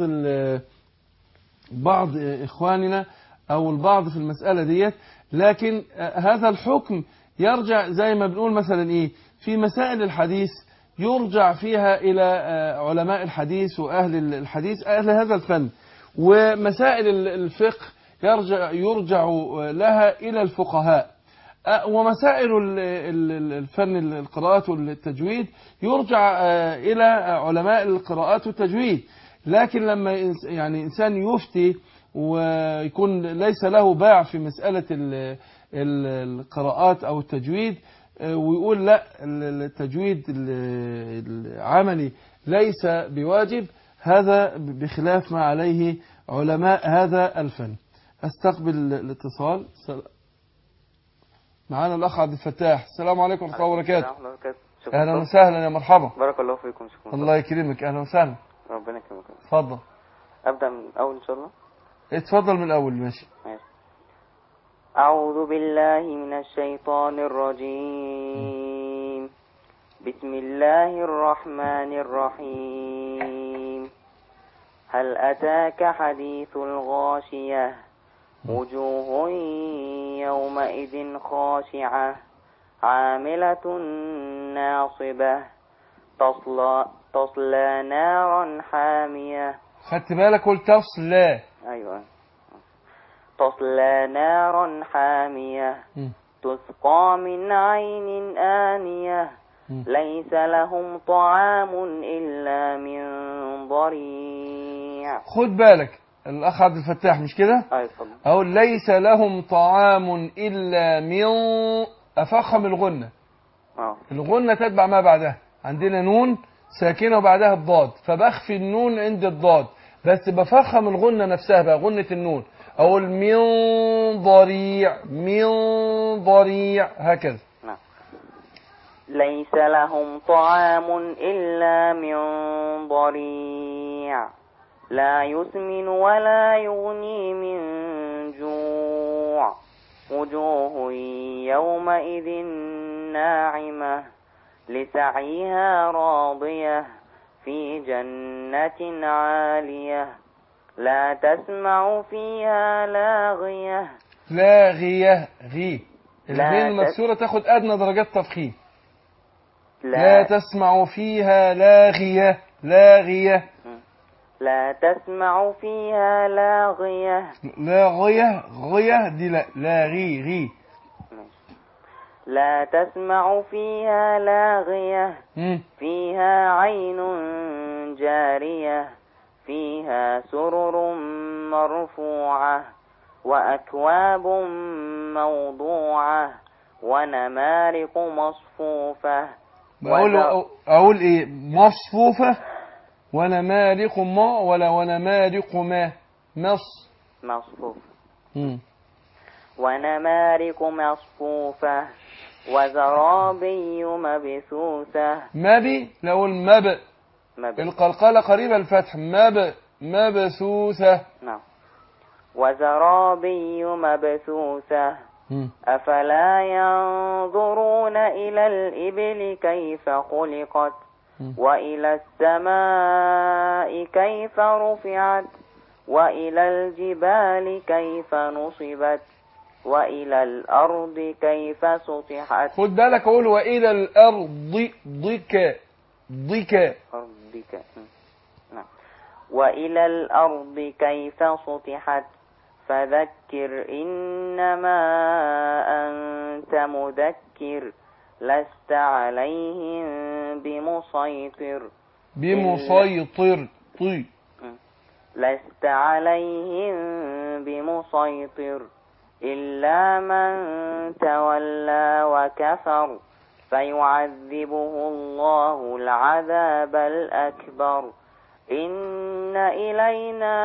[SPEAKER 2] بعض إخواننا أو البعض في المسألة ديت. لكن هذا الحكم يرجع زي ما بنقول مثلا إيه في مسائل الحديث يرجع فيها إلى علماء الحديث وأهل الحديث أهل هذا الفن. ومسائل الفقه يرجع يرجع لها إلى الفقهاء. ومسائل الفن القراءات والتجويد يرجع إلى علماء القراءات والتجويد. لكن لما يعني إنسان يفتي ويكون ليس له باع في مسألة القراءات أو التجويد ويقول لا التجويد العملي ليس بواجب هذا بخلاف ما عليه علماء هذا الفن. استقبل الاتصال. معانا الأخ عبد الفتاح. السلام عليكم ورحمة الله وبركاته. أهلا وسهلا يا مرحبا.
[SPEAKER 4] بارك الله فيكم. شكرا.
[SPEAKER 2] الله يكرمك. أهلا وسهلا.
[SPEAKER 4] ربنا يكرمك.
[SPEAKER 2] اتفضل.
[SPEAKER 4] أبدأ من الأول إن شاء الله.
[SPEAKER 2] اتفضل من الأول. ماشي.
[SPEAKER 4] ماشي. أعوذ بالله من الشيطان الرجيم. بسم الله الرحمن الرحيم. هل أتاك حديث الغاشية وجوه يومئذ خاشعة عاملة ناصبة تصلى, تصلى نارا حامية.
[SPEAKER 2] خدت بالك؟ قلت تصلى.
[SPEAKER 4] أيوة. تصلى نارا حامية
[SPEAKER 2] م.
[SPEAKER 4] تسقى من عين آنية
[SPEAKER 2] م.
[SPEAKER 4] ليس لهم طعام إلا من ضريع.
[SPEAKER 2] خد بالك الأخ عبد الفتاح مش كده؟
[SPEAKER 4] أيوة اتفضل.
[SPEAKER 2] أقول ليس لهم طعام إلا من، أفخم الغنة.
[SPEAKER 4] اه
[SPEAKER 2] الغنة تتبع ما بعدها، عندنا نون ساكنة وبعدها الضاد، فبخفي النون عند الضاد بس بفخم الغنة نفسها بقى، غنة النون. أقول من ضريع، من ضريع، هكذا.
[SPEAKER 4] نعم. ليس لهم طعام إلا من ضريع لا يسمن ولا يغني من جوع وجوه يومئذ ناعمة لسعيها راضية في جنة عالية لا تسمع فيها لاغية.
[SPEAKER 2] لاغية، غي، الغين
[SPEAKER 4] لا
[SPEAKER 2] المكسورة تاخد أدنى درجات تفخيم. لا,
[SPEAKER 4] لا
[SPEAKER 2] تسمع فيها لاغية، لاغية.
[SPEAKER 4] لا تسمع فيها لاغية.
[SPEAKER 2] لاغية، غية دي لا، لاغي، غي.
[SPEAKER 4] لا تسمع فيها لاغية
[SPEAKER 2] مم.
[SPEAKER 4] فيها عين جارية فيها سرر مرفوعة وأكواب موضوعة ونمارق مصفوفة.
[SPEAKER 2] بقول أقول إيه؟ مصفوفة ونمارق ما ولا ونمارق ما؟ مص
[SPEAKER 4] مصفوفة.
[SPEAKER 2] مم.
[SPEAKER 4] ونمارق مصفوفة وزرابي مبثوثة.
[SPEAKER 2] مبي لو المب
[SPEAKER 4] مب.
[SPEAKER 2] القلقلة قريبة الفتح، مب مبثوثة.
[SPEAKER 4] نعم. وزرابي مبثوثة.
[SPEAKER 2] مم.
[SPEAKER 4] أفلا ينظرون إلى الإبل كيف خلقت
[SPEAKER 2] مم.
[SPEAKER 4] وإلى السماء كيف رفعت وإلى الجبال كيف نصبت وإلى الأرض كيف سطحت.
[SPEAKER 2] خد بالك أقول وإلى الأرض ضك ضك
[SPEAKER 4] أرضك. نعم. وإلى الأرض كيف سطحت فذكر إنما أنت مذكر لست عليهم بمسيطر.
[SPEAKER 2] بمسيطر طي
[SPEAKER 4] لست عليهم بمسيطر إلا من تولى وكفر فيعذبه الله العذاب الأكبر إن إلينا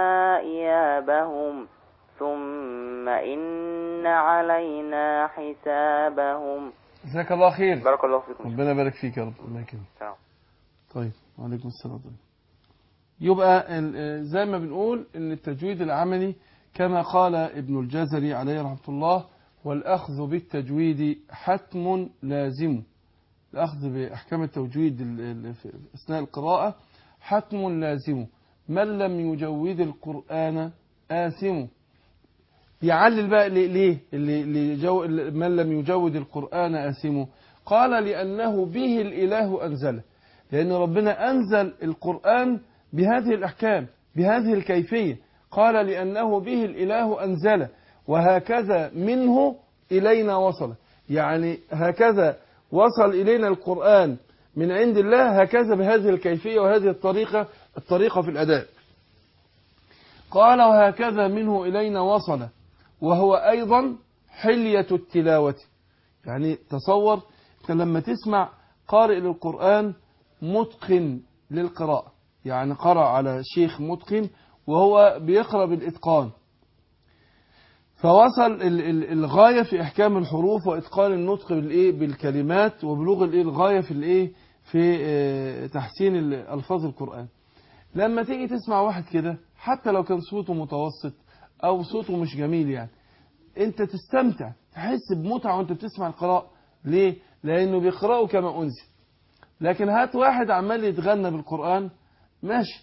[SPEAKER 4] إيابهم ثم إن علينا حسابهم.
[SPEAKER 2] جزاك الله خير.
[SPEAKER 4] بارك الله فيكم.
[SPEAKER 2] ربنا يبارك فيك يا رب. الله يكرمك.
[SPEAKER 4] تمام.
[SPEAKER 2] طيب وعليكم السلام. طيب. يبقى زي ما بنقول ان التجويد العملي كما قال ابن الجزري عليه رحمة الله والأخذ بالتجويد حتم لازم. الأخذ بأحكام التجويد في أثناء القراءة حتم لازم. من لم يجود القرآن آثم. يعلل بقى ليه اللي جو من لم يجود القرآن آثم؟ قال لأنه به الإله أنزله، لأن ربنا أنزل القرآن بهذه الأحكام بهذه الكيفية. قال لأنه به الإله أنزله وهكذا منه إلينا وصل، يعني هكذا وصل إلينا القرآن من عند الله، هكذا بهذه الكيفية وهذه الطريقة الطريقة في الأداء. قال وهكذا منه إلينا وصل وهو أيضا حلية التلاوة. يعني تصور لما تسمع قارئ للقرآن متقن للقراءة، يعني قرأ على شيخ متقن وهو بيقرأ بالإتقان، فوصل الغاية في إحكام الحروف وإتقان النطق بالكلمات وبلوغ الغاية في في تحسين ألفاظ القرآن. لما تيجي تسمع واحد كده حتى لو كان صوته متوسط أو صوته مش جميل، يعني أنت تستمتع تحس بمتعة وأنت بتسمع القراءة. ليه؟ لأنه بيقرأوا كما أنزل. لكن هات واحد عمال يتغنى بالقرآن ماشي،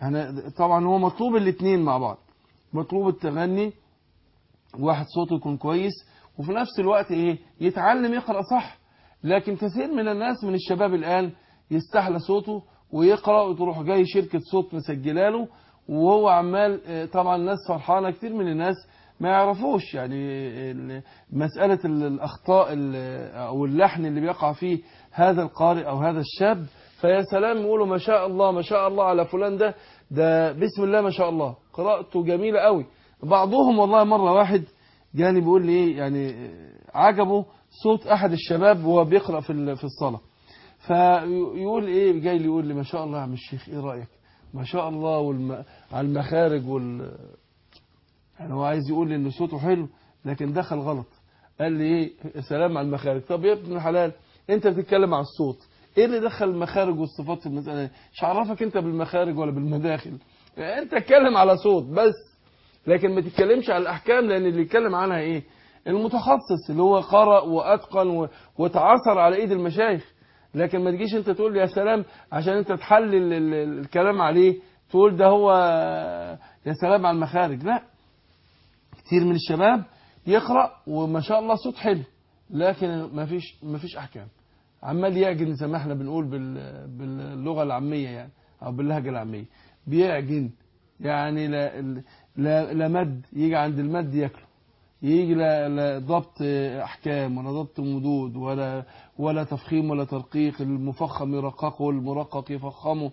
[SPEAKER 2] يعني طبعا هو مطلوب الاثنين مع بعض، مطلوب التغني، واحد صوته يكون كويس، وفي نفس الوقت ايه يتعلم يقرأ صح. لكن كثير من الناس من الشباب الآن يستحلى صوته ويقرأ وتروح جاي شركة صوت مسجلاله وهو عمال. طبعا الناس فرحانة، كثير من الناس ما يعرفوش يعني مسألة الأخطاء أو اللحن اللي بيقع فيه هذا القارئ أو هذا الشاب، فيا سلام يقولوا ما شاء الله ما شاء الله على فلان، ده ده بسم الله ما شاء الله قراءته جميلة قوي. بعضهم والله مرة واحد جاني بيقول لي ايه يعني عجبه صوت أحد الشباب وهو بيقرأ في في الصلاة، فيقول ايه جاي لي يقول لي ما شاء الله يا عم الشيخ ايه رأيك ما شاء الله والم... على المخارج وال يعني هو عايز يقول لي ان صوته حلو لكن دخل غلط. قال لي ايه سلام على المخارج. طب يا ابن الحلال انت بتتكلم على الصوت، ايه اللي دخل المخارج والصفات في المسألة؟ مش عرفك انت بالمخارج ولا بالمداخل، يعني انت اتكلم على صوت بس، لكن ما تتكلمش على الاحكام، لان اللي يتكلم عنها ايه المتخصص اللي هو قرأ واتقن و... وتعاصر على ايد المشايخ. لكن ما تجيش انت تقول لي يا سلام عشان انت تحلل ال... ال... الكلام عليه تقول ده هو يا سلام على المخارج. لا، كتير من الشباب يقرأ وما شاء الله صوت حلو لكن ما فيش ما فيش احكام، عمال يعجن زي ما احنا بنقول بال... باللغة العامية يعني او باللهجة العامية، بيعجن يعني لا لا, لا مد يجي عند المد ياكله، يجي لا, لا ضبط احكام ولا ضبط مدود ولا ولا تفخيم ولا ترقيق، المفخم يرققه المرقق يفخمه،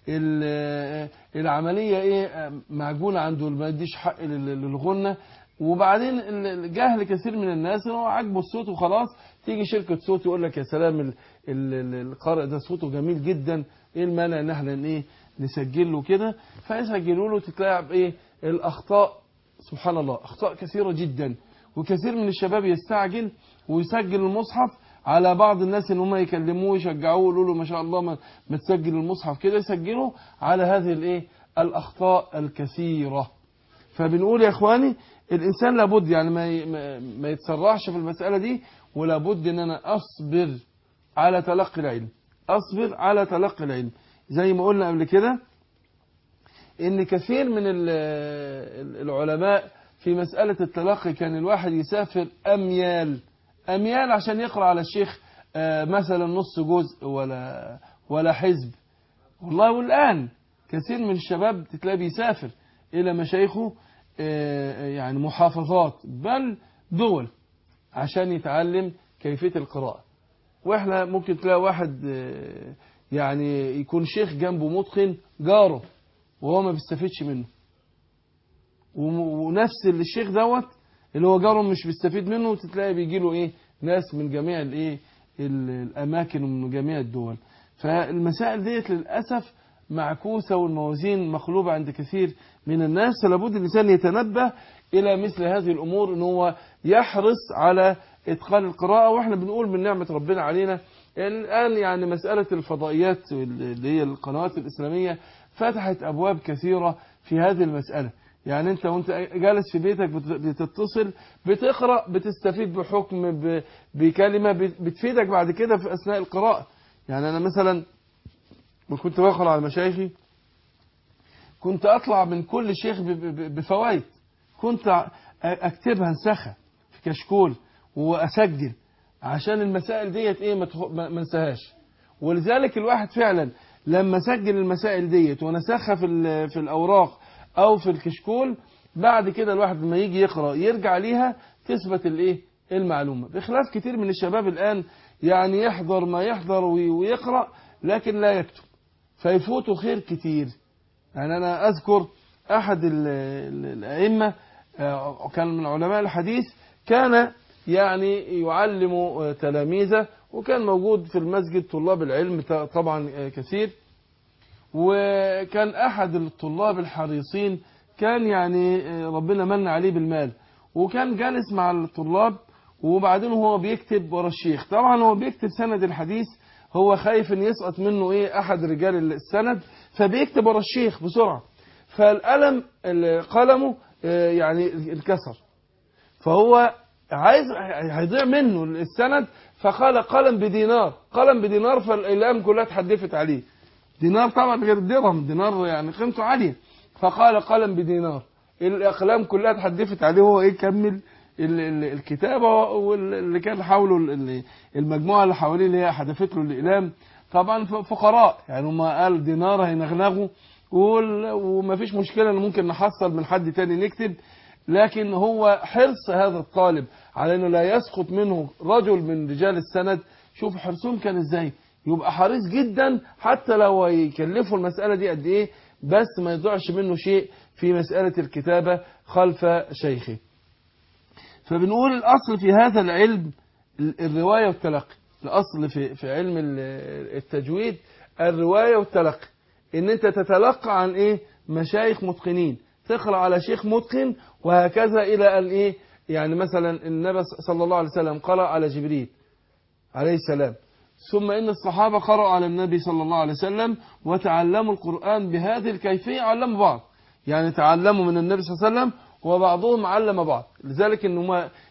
[SPEAKER 2] العملية ايه معجونة عنده ما يديش حق للغنة. وبعدين الجهل كثير من الناس هو عاجبه الصوت وخلاص، تيجي شركة صوت يقول لك يا سلام القارئ ده صوته جميل جدا، ايه المانع ان احنا ايه نسجل له كده، فيسجلوا له تتلاعب ايه الاخطاء. سبحان الله اخطاء كثيرة جدا، وكثير من الشباب يستعجل ويسجل المصحف على بعض الناس ان هم يكلموه يشجعوه يقولوا له ما شاء الله ما, ما تسجل المصحف كده، يسجلوا على هذه الايه الاخطاء الكثيرة. فبنقول يا اخواني الانسان لابد يعني ما ما يتسرعش في المسألة دي، ولابد ان انا اصبر على تلقي العلم، اصبر على تلقي العلم. زي ما قلنا قبل كده ان كثير من العلماء في مسألة التلقي كان الواحد يسافر اميال اميال عشان يقرأ على الشيخ مثلا نص جزء ولا ولا حزب. والله والآن كثير من الشباب تتلاقي بيسافر الى مشايخه يعني محافظات بل دول عشان يتعلم كيفية القراءة. واحنا ممكن تلاقي واحد يعني يكون شيخ جنبه متقن جاره وهو ما بيستفيدش منه، ونفس الشيخ دوت اللي هو جاره مش بيستفيد منه، وتتلاقي بيجي له ايه ناس من جميع الايه الاماكن ومن جميع الدول. فالمسائل ديت للاسف معكوسه والموازين مقلوبه عند كثير من الناس، فلابد الانسان يتنبه الى مثل هذه الامور ان هو يحرص على اتقان القراءه. واحنا بنقول من نعمه ربنا علينا الان يعني مساله الفضائيات اللي هي القنوات الاسلاميه فتحت ابواب كثيره في هذه المساله. يعني انت وانت جالس في بيتك بتتصل بتقرأ بتستفيد بحكم بكلمة بتفيدك بعد كده في أثناء القراءة. يعني أنا مثلا كنت بقرأ على مشايخي كنت أطلع من كل شيخ بفوائد، كنت أكتبها انسخها في كشكول وأسجل عشان المسائل ديت إيه ما انساهاش. ولذلك الواحد فعلا لما سجل المسائل ديت ونسخها في في الأوراق او في الكشكول بعد كده الواحد لما يجي يقرأ يرجع ليها تثبت الايه المعلومة. بخلاف كتير من الشباب الان يعني يحضر ما يحضر ويقرأ لكن لا يكتب، فيفوته خير كتير. يعني انا اذكر احد الائمة كان من علماء الحديث كان يعني يعلم تلاميذه، وكان موجود في المسجد طلاب العلم طبعا كثير، وكان أحد الطلاب الحريصين كان يعني ربنا من عليه بالمال، وكان جالس مع الطلاب وبعدين هو بيكتب ورا الشيخ. طبعا هو بيكتب سند الحديث، هو خايف ان يسقط منه ايه احد رجال السند، فبيكتب ورا الشيخ بسرعة، فالقلم قلمه يعني انكسر، فهو عايز هيضيع منه السند، فقال قلم بدينار قلم بدينار، فالأقلام كلها اتحدفت عليه. دينار طبعا غير الدرهم، دينار يعني قيمته عالية. فقال قلم بدينار. الأقلام كلها اتحدفت عليه وهو إيه كمل الكتابة، واللي كان حوله المجموعة اللي حواليه اللي هي حدفت له الأقلام طبعا فقراء، يعني هم قال دينار هينغنغوا وما فيش مشكلة ان ممكن نحصل من حد تاني نكتب، لكن هو حرص هذا الطالب على انه لا يسقط منه رجل من رجال السند. شوف حرصهم كان ازاي، يبقى حريص جدا حتى لو يكلفوا المسألة دي قد ايه، بس ما يضيعش منه شيء في مسألة الكتابة خلف شيخه. فبنقول الأصل في هذا العلم الرواية والتلقي. الأصل في في علم التجويد الرواية والتلقي، ان انت تتلقى عن ايه مشايخ متقنين، تقرأ على شيخ متقن، وهكذا الى ان ايه يعني مثلا النبي صلى الله عليه وسلم قرأ على جبريل عليه السلام، ثم ان الصحابة قرأوا على النبي صلى الله عليه وسلم وتعلموا القرآن بهذه الكيفية، علموا بعض، يعني تعلموا من النبي صلى الله عليه وسلم وبعضهم علم بعض. لذلك ان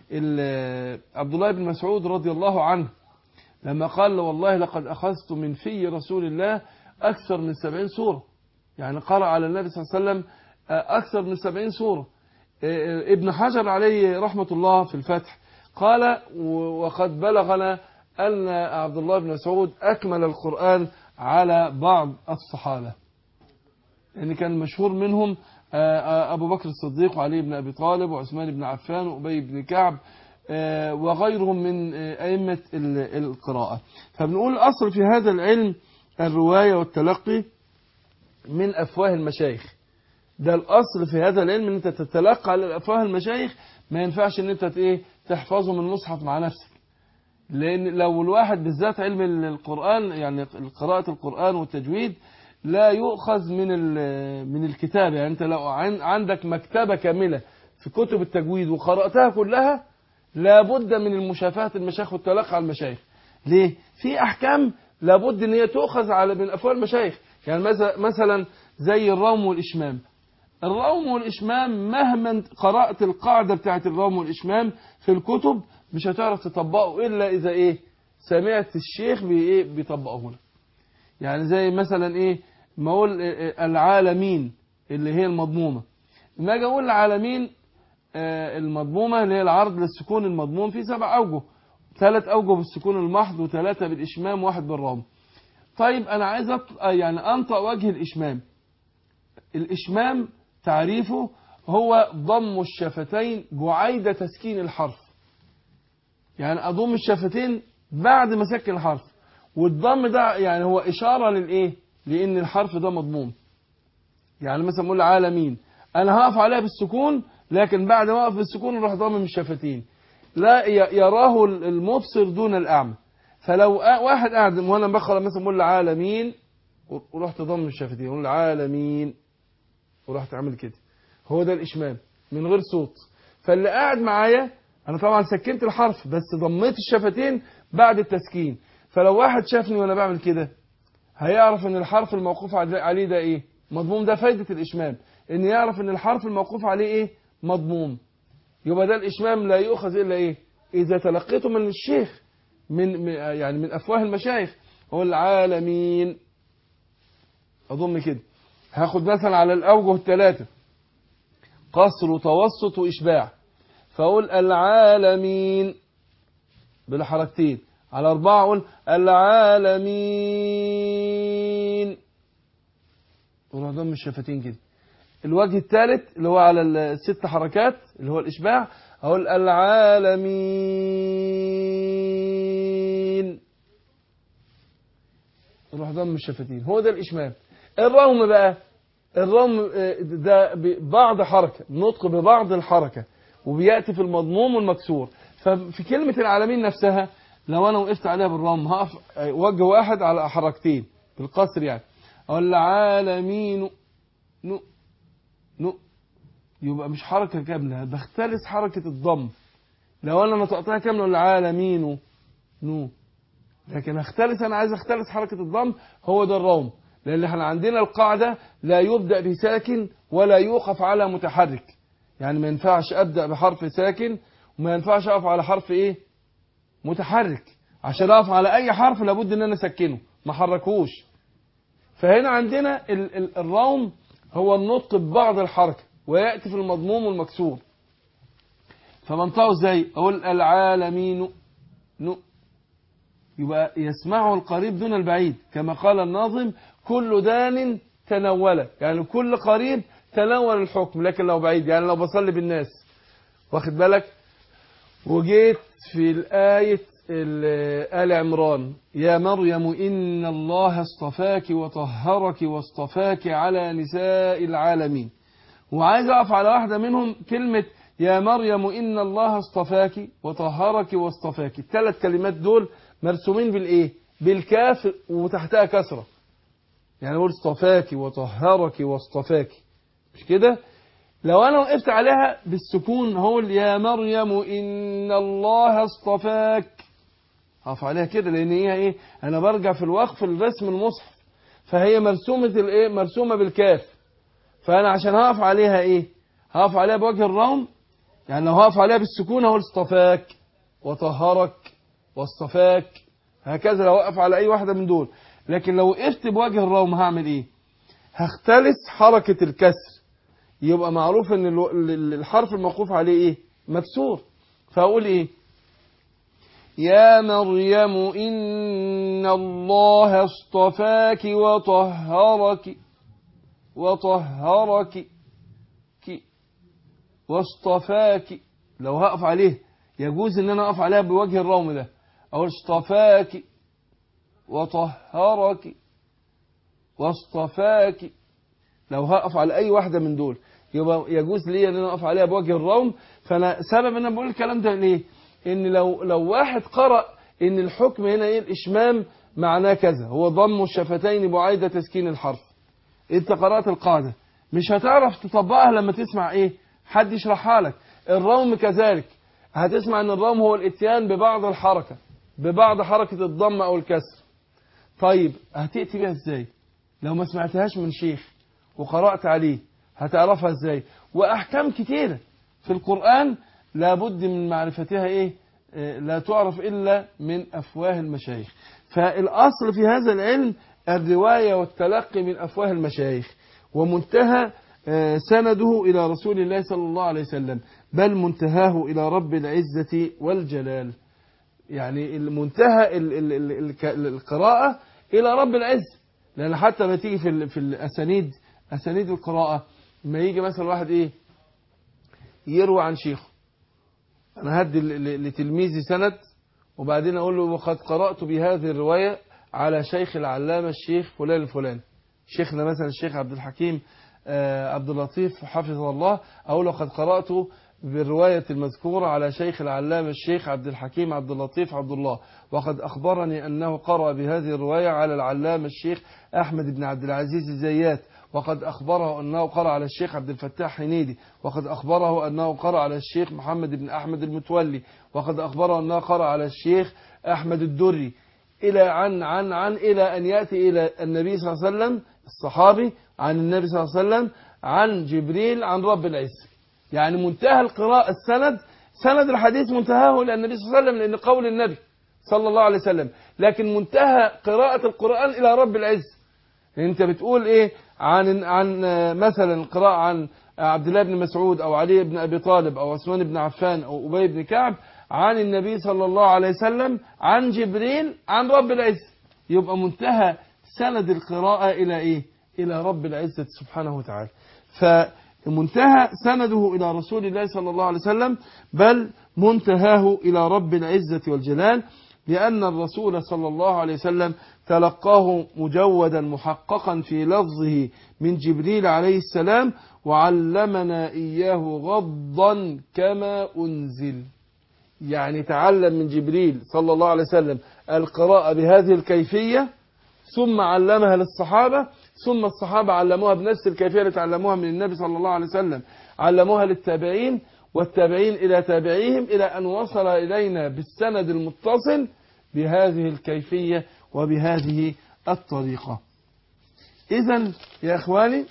[SPEAKER 2] عبد الله بن مسعود رضي الله عنه لما قال والله لقد أخذت من في رسول الله أكثر من سبعين سورة، يعني قرأ على النبي صلى الله عليه وسلم أكثر من سبعين سورة. ابن حجر عليه رحمة الله في الفتح قال وقد بلغنا أن عبد الله بن مسعود أكمل القرآن على بعض الصحابة، يعني كان مشهور منهم أبو بكر الصديق وعلي بن أبي طالب وعثمان بن عفان وأبي بن كعب وغيرهم من أئمة القراءة. فبنقول الأصل في هذا العلم الرواية والتلقي من أفواه المشايخ. ده الأصل في هذا العلم، ان انت تتلقى على أفواه المشايخ، ما ينفعش ان انت ايه تحفظه من المصحف مع نفسك، لأن لو الواحد بالذات علم القرآن يعني قراءة القرآن والتجويد لا يؤخذ من من الكتاب. يعني انت لو عندك مكتبة كاملة في كتب التجويد وقرأتها كلها، لابد من المشافهة المشايخ والتلقى على المشايخ. ليه؟ في أحكام لابد ان هي تؤخذ على من أفواه المشايخ، يعني مثلا زي الروم والإشمام. الروم والإشمام مهما قرأت القاعدة بتاعت الروم والإشمام في الكتب مش هتعرف تطبقه إلا إذا إيه سمعت الشيخ بإيه بيطبقه لك. يعني زي مثلا إيه ما أقول العالمين اللي هي المضمومة، ما أجي أقول العالمين المضمومة اللي هي العرض للسكون المضموم في سبع أوجه، ثلاث أوجه بالسكون المحض وثلاثة بالإشمام واحد بالروم. طيب أنا عايز يعني أنطق وجه الإشمام. الإشمام تعريفه هو ضم الشفتين بعيد تسكين الحرف، يعني أضم الشفتين بعد ما سكن الحرف، والضم ده يعني هو إشارة للإيه؟ لأن الحرف ده مضموم. يعني مثلا نقول عالمين أنا هقف عليها بالسكون، لكن بعد ما أقف بالسكون أروح ضمم الشفتين، لا يراه المبصر دون الأعمى. فلو واحد قاعد وأنا بقرأ مثلا نقول عالمين ورحت ضم الشفتين، نقول عالمين ورحت عامل كده، هو ده الإشمام من غير صوت. فاللي قاعد معايا أنا طبعا سكنت الحرف بس ضميت الشفتين بعد التسكين، فلو واحد شافني وأنا بعمل كده هيعرف إن الحرف الموقوف عليه ده إيه؟ مضموم. ده فايدة الإشمام، إن يعرف إن الحرف الموقوف عليه إيه؟ مضموم. يبقى ده الإشمام لا يؤخذ إلا إيه؟ إذا تلقيته من الشيخ من يعني من أفواه المشايخ. هو العالمين أضم كده، هاخد مثلا على الأوجه الثلاثة قصر وتوسط وإشباع، فأقول العالمين بالحركتين. على أربعة أقول العالمين وراح ضم الشفتين كده. الوجه الثالث اللي هو على الست حركات اللي هو الإشباع أقول العالمين وراح ضم الشفتين، هو ده الإشمام. الروم بقى، الروم ده بعض حركة، نطق ببعض الحركة، وبيأتي في المضموم والمكسور. ففي كلمة العالمين نفسها لو أنا وقفت عليها بالروم هقف وجه واحد على حركتين بالقصر، يعني أقول العالمين نو نو، يبقى مش حركة كاملة، بختلس حركة الضم. لو أنا نطقتها كاملة أقول العالمين نو، لكن اختلس أنا عايز اختلس حركة الضم، هو ده الروم. لأن احنا عندنا القاعدة لا يبدأ بساكن ولا يوقف على متحرك، يعني ما ينفعش أبدأ بحرف ساكن وما ينفعش أقف على حرف إيه متحرك. عشان أقف على أي حرف لابد أن أنا أسكنه ما حركوش. فهنا عندنا ال ال الروم هو النطق ببعض الحركة، ويأتي في المضموم والمكسور. فبنطقه ازاي؟ اقول العالمين نو، يبقى يسمعه القريب دون البعيد، كما قال الناظم كل دان تنوله، يعني كل قريب تنول الحكم. لكن لو بعيد، يعني لو بصلي بالناس، واخد بالك، وجيت في الآية آل عمران يا مريم إن الله اصطفاك وطهرك واصطفاك على نساء العالمين، وعايز أقف على واحدة منهم، كلمة يا مريم إن الله اصطفاك وطهرك واصطفاك، الثلاث كلمات دول مرسومين بالإيه؟ بالكاف وتحتها كسرة، يعني أقول اصطفاك وطهرك واصطفاك، مش كده؟ لو أنا وقفت عليها بالسكون هقول يا مريم إن الله اصطفاك، هقف عليها كده، لأن هي إيه؟ أنا برجع في الوقف لرسم المصحف، فهي مرسومة الإيه؟ مرسومة بالكاف، فأنا عشان هقف عليها إيه؟ هقف عليها بوجه الروم، يعني لو هقف عليها بالسكون هقول اصطفاك وطهرك واصطفاك، هكذا لو وقف على أي واحدة من دول. لكن لو وقفت بوجه الروم هعمل إيه؟ هختلس حركة الكسر، يبقى معروف ان الحرف الموقوف عليه ايه؟ مكسور. فاقول ايه؟ يا مريم ان الله اصطفاك وطهرك وطهرك كي واصطفاك. لو هقف عليه يجوز ان انا اقف عليها بوجه الروم ده، اقول اصطفاك وطهرك واصطفاك. لو هقف على اي واحده من دول يبقى يجوز لي ان انا اقف عليها بوجه الروم. فانا سبب ان انا بقول الكلام ده ليه؟ ان لو لو واحد قرأ ان الحكم هنا ايه؟ الاشمام معناه كذا، هو ضم الشفتين بعيد تسكين الحرف. انت قرأت القاعده مش هتعرف تطبقها لما تسمع ايه؟ حد يشرحها لك. الروم كذلك، هتسمع ان الروم هو الاتيان ببعض الحركه، ببعض حركه الضم او الكسر. طيب هتأتي بيها ازاي لو ما سمعتهاش من شيخ وقرأت عليه؟ هتعرفها ازاي؟ واحكام كتيرة في القرآن لابد من معرفتها ايه؟ لا تعرف الا من افواه المشايخ. فالاصل في هذا العلم الرواية والتلقي من افواه المشايخ، ومنتهى سنده الى رسول الله صلى الله عليه وسلم، بل منتهاه الى رب العزة والجلال. يعني المنتهى القراءة الى رب العزة، لان حتى ما تيجي في في الاسانيد، اسانيد القراءة، لما يجي مثلا واحد ايه يروي عن شيخه، انا هدي لتلميذي سند وبعدين اقول له وقد قرأت بهذه الرواية على شيخ العلامة الشيخ فلان الفلاني، شيخنا مثلا الشيخ عبد الحكيم عبد اللطيف حفظه الله، اقول له قد قرأت بالرواية المذكورة على شيخ العلامة الشيخ عبد الحكيم عبد اللطيف عبد الله، وقد أخبرني أنه قرأ بهذه الرواية على العلامة الشيخ أحمد بن عبد العزيز الزيات، وقد أخبره أنه قرأ على الشيخ عبد الفتاح حنيدي، وقد أخبره أنه قرأ على الشيخ محمد بن أحمد المتولي، وقد أخبره أنه قرأ على الشيخ أحمد الدري، إلى عن عن عن إلى أن يأتي إلى النبي صلى الله عليه وسلم، الصحابي عن النبي صلى الله عليه وسلم، عن جبريل عن رب العزة. يعني منتهى القراءة السند، سند الحديث منتهاه إلى النبي صلى الله عليه وسلم لأن قول النبي صلى الله عليه وسلم، لكن منتهى قراءة القرآن إلى رب العزة. أنت بتقول إيه عن عن مثلا القراءة عن عبد الله بن مسعود أو علي بن أبي طالب أو عثمان بن عفان أو أبي بن كعب عن النبي صلى الله عليه وسلم عن جبريل عن رب العزة، يبقى منتهى سند القراءة إلى إيه؟ إلى رب العزة سبحانه وتعالى. فمنتهى سنده إلى رسول الله صلى الله عليه وسلم، بل منتهاه إلى رب العزة والجلال، لأن الرسول صلى الله عليه وسلم تلقاه مجودا محققا في لفظه من جبريل عليه السلام، وعلمنا إياه غضا كما أنزل. يعني تعلم من جبريل صلى الله عليه وسلم القراءة بهذه الكيفية، ثم علمها للصحابة، ثم الصحابة علموها بنفس الكيفية اللي تعلموها من النبي صلى الله عليه وسلم، علموها للتابعين والتابعين إلى تابعيهم، إلى أن وصل إلينا بالسند المتصل بهذه الكيفية وبهذه الطريقة. إذن يا إخواني،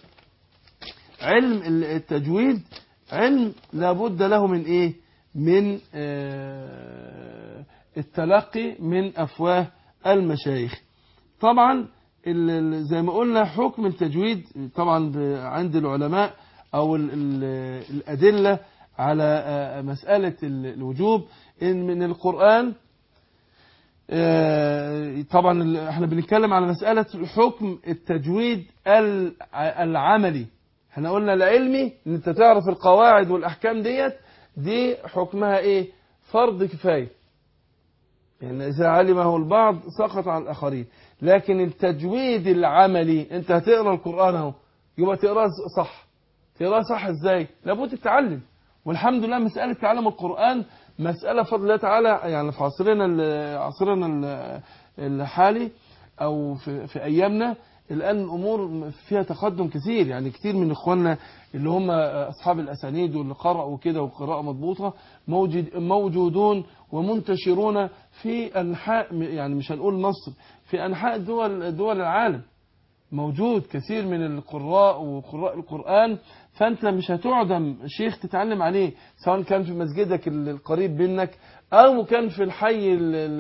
[SPEAKER 2] علم التجويد علم لابد له من إيه؟ من التلقي من أفواه المشايخ. طبعا زي ما قلنا حكم التجويد طبعا عند العلماء أو ال ال الأدلة على مسألة الوجوب إن من القرآن. طبعا احنا بنتكلم على مسألة حكم التجويد العملي. احنا قلنا العلمي ان انت تعرف القواعد والأحكام ديت دي حكمها ايه؟ فرض كفاية، يعني إذا علمه البعض سقط عن الآخرين. لكن التجويد العملي انت هتقرأ القرآن اهو، يبقى تقرأه صح. تقرأه صح ازاي؟ لابد تتعلم. والحمد لله مسألة تعلم القرآن مسألة فضل الله تعالى، يعني في عصرنا عصرنا الحالي أو في, في أيامنا الآن الأمور فيها تقدم كثير. يعني كثير من إخواننا اللي هم أصحاب الأسانيد واللي قرأوا كده وقراءة مضبوطة موجود موجودون ومنتشرون في أنحاء، يعني مش هنقول مصر، في أنحاء دول دول العالم موجود كثير من القراء وقراء القرآن. فأنت مش هتعدم شيخ تتعلم عليه، سواء كان في مسجدك القريب منك أو كان في الحي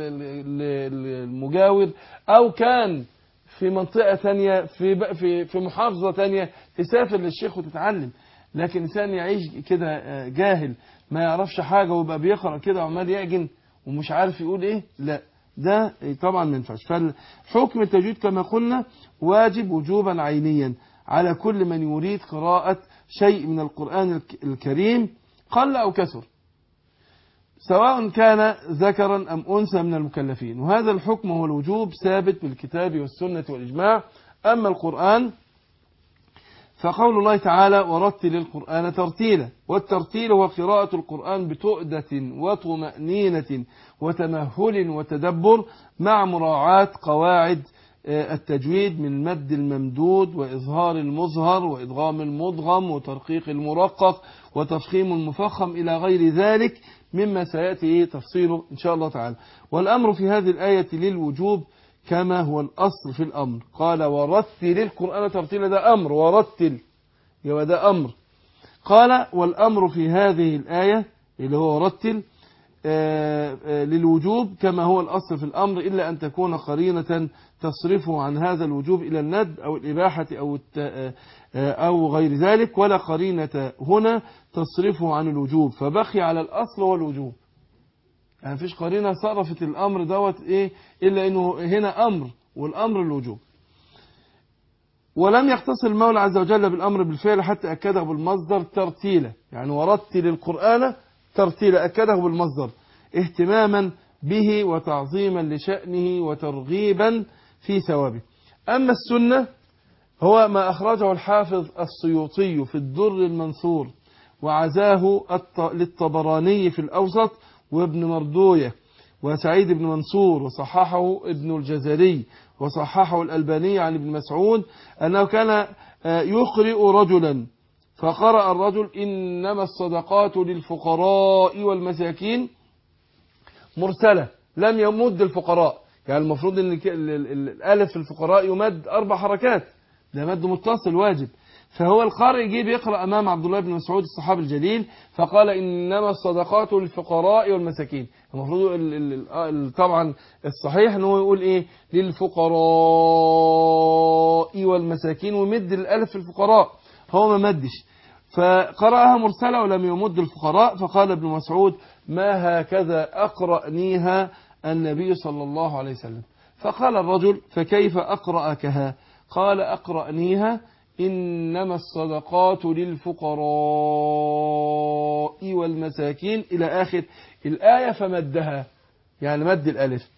[SPEAKER 2] المجاور أو كان في منطقة تانية في في في محافظة تانية، تسافر للشيخ وتتعلم. لكن إنسان يعيش كده جاهل ما يعرفش حاجة ويبقى بيقرأ كده وعمال يعجن ومش عارف يقول إيه، لا ده طبعا ما ينفعش. فالحكم التجويد كما قلنا واجب وجوبا عينيا على كل من يريد قراءة شيء من القرآن الكريم قل أو كثر، سواء كان ذكرا أم أنثى من المكلفين. وهذا الحكم هو الوجوب ثابت بالكتاب والسنة والإجماع. أما القرآن فقول الله تعالى ورتل القرآن ترتيلا، والترتيل هو قراءة القرآن بتؤدة وطمأنينة وتمهل وتدبر مع مراعاة قواعد التجويد من مد الممدود وإظهار المظهر وإدغام المدغم وترقيق المرقق وتفخيم المفخم إلى غير ذلك مما سيأتي تفصيله إن شاء الله تعالى. والأمر في هذه الآية للوجوب كما هو الأصل في الأمر. قال ورتل القرآن ترتيلا، ده أمر، ورتل يبقى ده أمر. قال والأمر في هذه الآية اللي هو رتل للوجوب كما هو الأصل في الأمر، إلا أن تكون قرينة تصرفه عن هذا الوجوب إلى الندب أو الإباحة أو أو غير ذلك، ولا قرينة هنا تصرفه عن الوجوب، فبقي على الأصل والوجوب. يعني مفيش قرينة صرفت الأمر دوت إيه إلا إنه هنا أمر، والأمر الوجوب. ولم يختص المولى عز وجل بالأمر بالفعل حتى أكده بالمصدر ترتيلا، يعني ورتل القرآن ترتيلا أكده بالمصدر اهتماما به وتعظيما لشأنه وترغيبا في ثوابه. أما السنة هو ما أخرجه الحافظ السيوطي في الدر المنثور وعزاه للطبراني في الأوسط وابن مردوية وسعيد بن منصور، وصححه ابن الجزري وصححه الألباني عن ابن مسعود أنه كان يقرئ رجلا فقرأ الرجل إنما الصدقات للفقراء والمساكين مرسلة لم يمد الفقراء. يعني المفروض أن الألف في الفقراء يمد أربع حركات، ده مد متصل واجب. فهو القارئ يجي بيقرأ أمام عبد الله بن مسعود الصحابي الجليل فقال إنما الصدقات للفقراء والمساكين. المفروض طبعا الصحيح أنه يقول إيه للفقراء والمساكين ويمد الألف في الفقراء، هو ما مدش فقرأها مرسلة ولم يمد الفقراء. فقال ابن مسعود ما هكذا أقرأنيها النبي صلى الله عليه وسلم. فقال الرجل فكيف أقرأكها؟ قال أقرأنيها إنما الصدقات للفقراء والمساكين إلى آخر الآية فمدها، يعني مد الألف.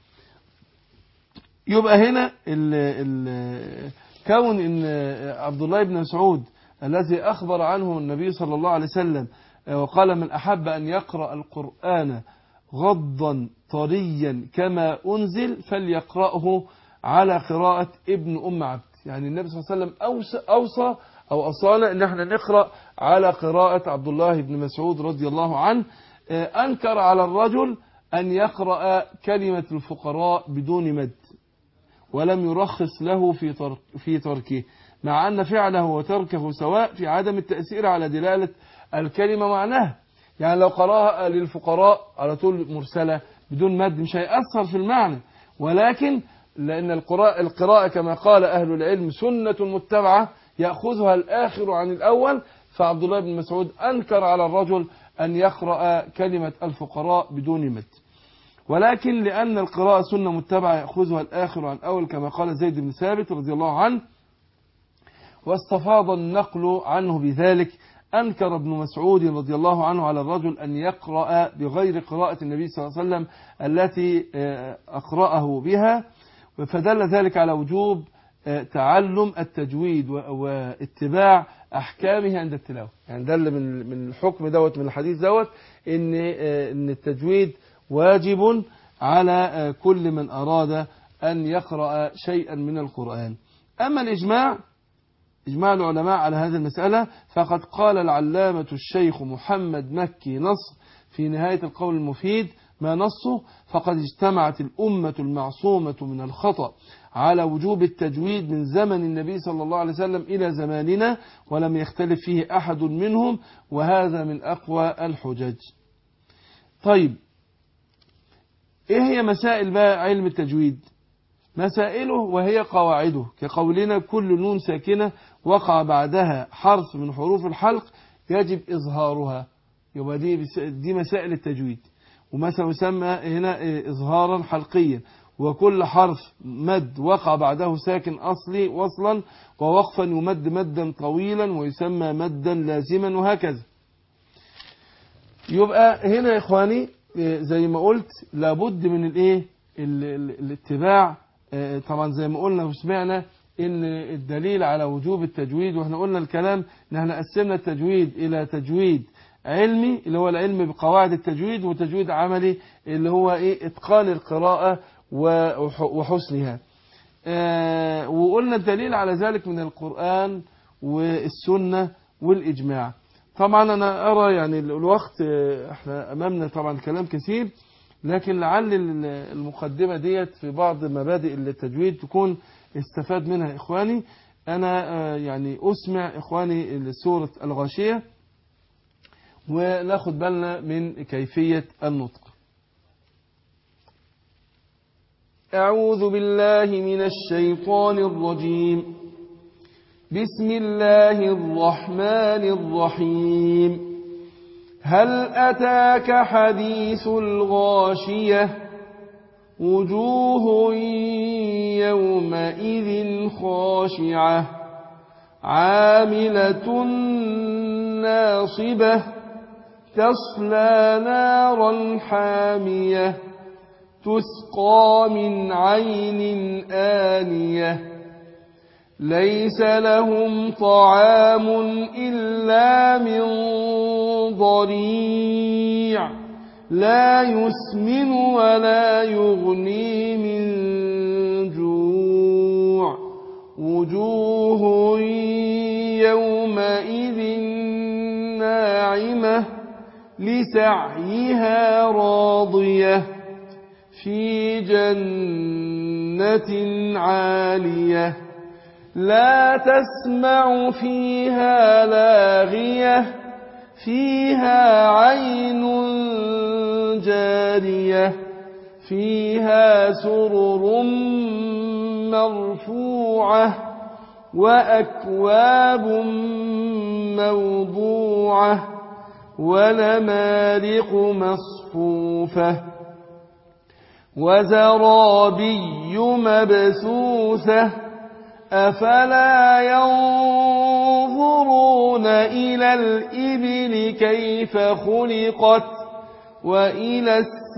[SPEAKER 2] يبقى هنا ال ال كون إن عبد الله بن مسعود الذي أخبر عنه النبي صلى الله عليه وسلم وقال من أحب أن يقرأ القرآن غضا طريا كما أنزل فليقرأه على قراءة ابن أم عبد. يعني النبي صلى الله عليه وسلم أوصى أو أوصانا أن احنا نقرأ على قراءة عبد الله بن مسعود رضي الله عنه. أنكر على الرجل أن يقرأ كلمة الفقراء بدون مد ولم يرخص له في ترك في تركه، مع أن فعله وتركه سواء في عدم التأثير على دلالة الكلمة معناها. يعني لو قرأها للفقراء على طول مرسلة بدون مد مش هيأثر في المعنى، ولكن لأن القراءة, القراءة كما قال أهل العلم سنة متبعة يأخذها الآخر عن الأول، فعبد الله بن مسعود أنكر على الرجل أن يقرأ كلمة الفقراء بدون مد. ولكن لأن القراءة سنة متبعة يأخذها الآخر عن الأول كما قال زيد بن ثابت رضي الله عنه، واستفاض النقل عنه بذلك، أنكر ابن مسعود رضي الله عنه على الرجل أن يقرأ بغير قراءة النبي صلى الله عليه وسلم التي أقرأه بها، فدل ذلك على وجوب تعلم التجويد واتباع أحكامه عند التلاوة. يعني دل من الحكم دوت من الحديث دوت إن إن التجويد واجب على كل من أراد أن يقرأ شيئا من القرآن. أما الإجماع، إجماع العلماء على هذه المسألة، فقد قال العلامة الشيخ محمد مكي نصر في نهاية القول المفيد ما نصه: فقد اجتمعت الأمة المعصومة من الخطأ على وجوب التجويد من زمن النبي صلى الله عليه وسلم إلى زماننا، ولم يختلف فيه أحد منهم، وهذا من أقوى الحجج. طيب، إيه هي مسائل بقى علم التجويد؟ مسائله وهي قواعده، كقولنا كل نون ساكنة وقع بعدها حرف من حروف الحلق يجب إظهارها، يبقى دي, دي مسائل التجويد. ومثلا يسمى هنا إظهارا حلقيا، وكل حرف مد وقع بعده ساكن أصلي وصلا ووقفا يمد مدا طويلا ويسمى مدا لازما، وهكذا. يبقى هنا يا إخواني زي ما قلت لابد من الايه الاتباع. طبعا زي ما قلنا وسمعنا ان الدليل على وجوب التجويد، واحنا قلنا الكلام ان احنا قسمنا التجويد الى تجويد علمي اللي هو العلم بقواعد التجويد، وتجويد عملي اللي هو ايه اتقان القراءة وحسنها. وقلنا الدليل على ذلك من القرآن والسنة والإجماع. طبعا أنا أرى يعني الوقت احنا أمامنا طبعا كلام كثير، لكن لعل المقدمة ديت في بعض مبادئ التجويد تكون استفاد منها إخواني. أنا يعني أسمع إخواني سورة الغاشية وناخد بالنا من كيفية النطق. أعوذ بالله من الشيطان الرجيم. بسم الله الرحمن الرحيم. هل أتاك حديث الغاشية وجوه يومئذ خاشعة عاملة ناصبة تصلى نارا حامية تسقى من عين آنية ليس لهم طعام إلا من ضريع لا يسمن ولا يغني من جوع وجوه يومئذ ناعمة لسعيها راضية في جنة عالية لا تسمع فيها لاغية فيها عين جارية فيها سرر مرفوعة وأكواب موضوعة ونمارق مصفوفة وزرابي مبثوثة أفلا ينظرون إلى الإبل كيف خلقت وإلى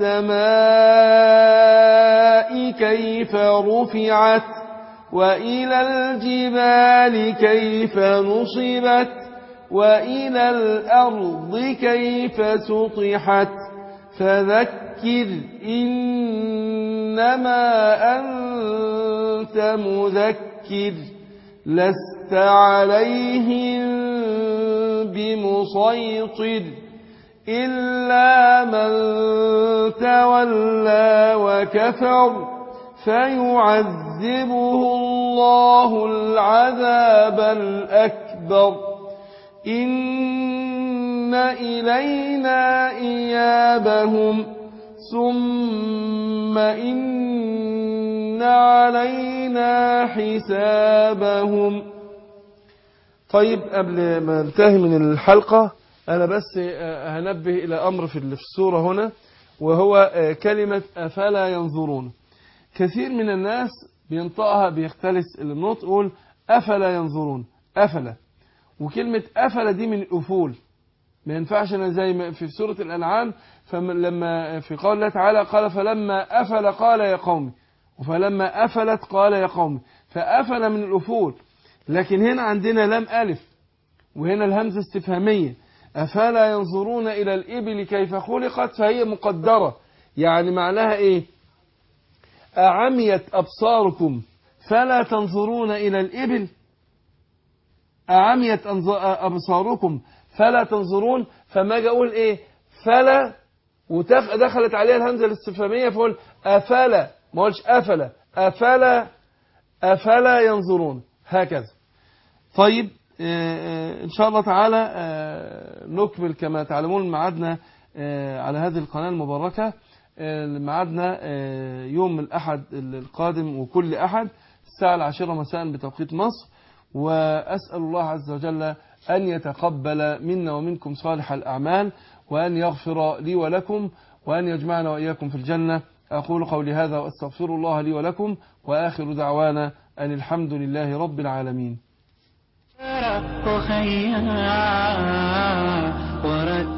[SPEAKER 2] السماء كيف رفعت وإلى الجبال كيف نصبت وإلى الأرض كيف سطحت فذكر إنما أنت مذكر لست عليهم بمسيطر إلا من تولى وكفر فيعذبه الله العذاب الأكبر إن إلينا إيابهم ثم إن علينا حسابهم. طيب قبل ما انتهي من الحلقة أنا بس هنبه إلى أمر في السورة هنا، وهو كلمة أفلا ينظرون. كثير من الناس بينطقها بيختلس النطق، يقول أفلا ينظرون، أفلا، وكلمة أفلا دي من الأفول، ما ينفعش أنا زي ما في سورة الأنعام فلما في قول الله تعالى قال فلما أفل قال يا قومي، وفلما أفلت قال يا قومي، فأفل من الأفول. لكن هنا عندنا لام ألف، وهنا الهمزة استفهامية، أفلا ينظرون إلى الإبل كيف خلقت، فهي مقدرة، يعني معناها إيه؟ أعميت أبصاركم فلا تنظرون إلى الإبل، أعميت أبصاركم فلا تنظرون، فما أجي أقول إيه؟ فلا ودخلت عليها الهمزة الاستفهامية فقول أفلا، ما قلتش أفلا، أفلا أفلا ينظرون، هكذا. طيب إن شاء الله تعالى نكمل كما تعلمون معادنا على هذه القناة المباركة، معادنا يوم الأحد القادم وكل أحد الساعة العاشرة مساء بتوقيت مصر. وأسأل الله عز وجل أن يتقبل منا ومنكم صالح الأعمال، وأن يغفر لي ولكم، وأن يجمعنا وإياكم في الجنة. أقول قولي هذا وأستغفر الله لي ولكم، وآخر دعوانا أن الحمد لله رب العالمين.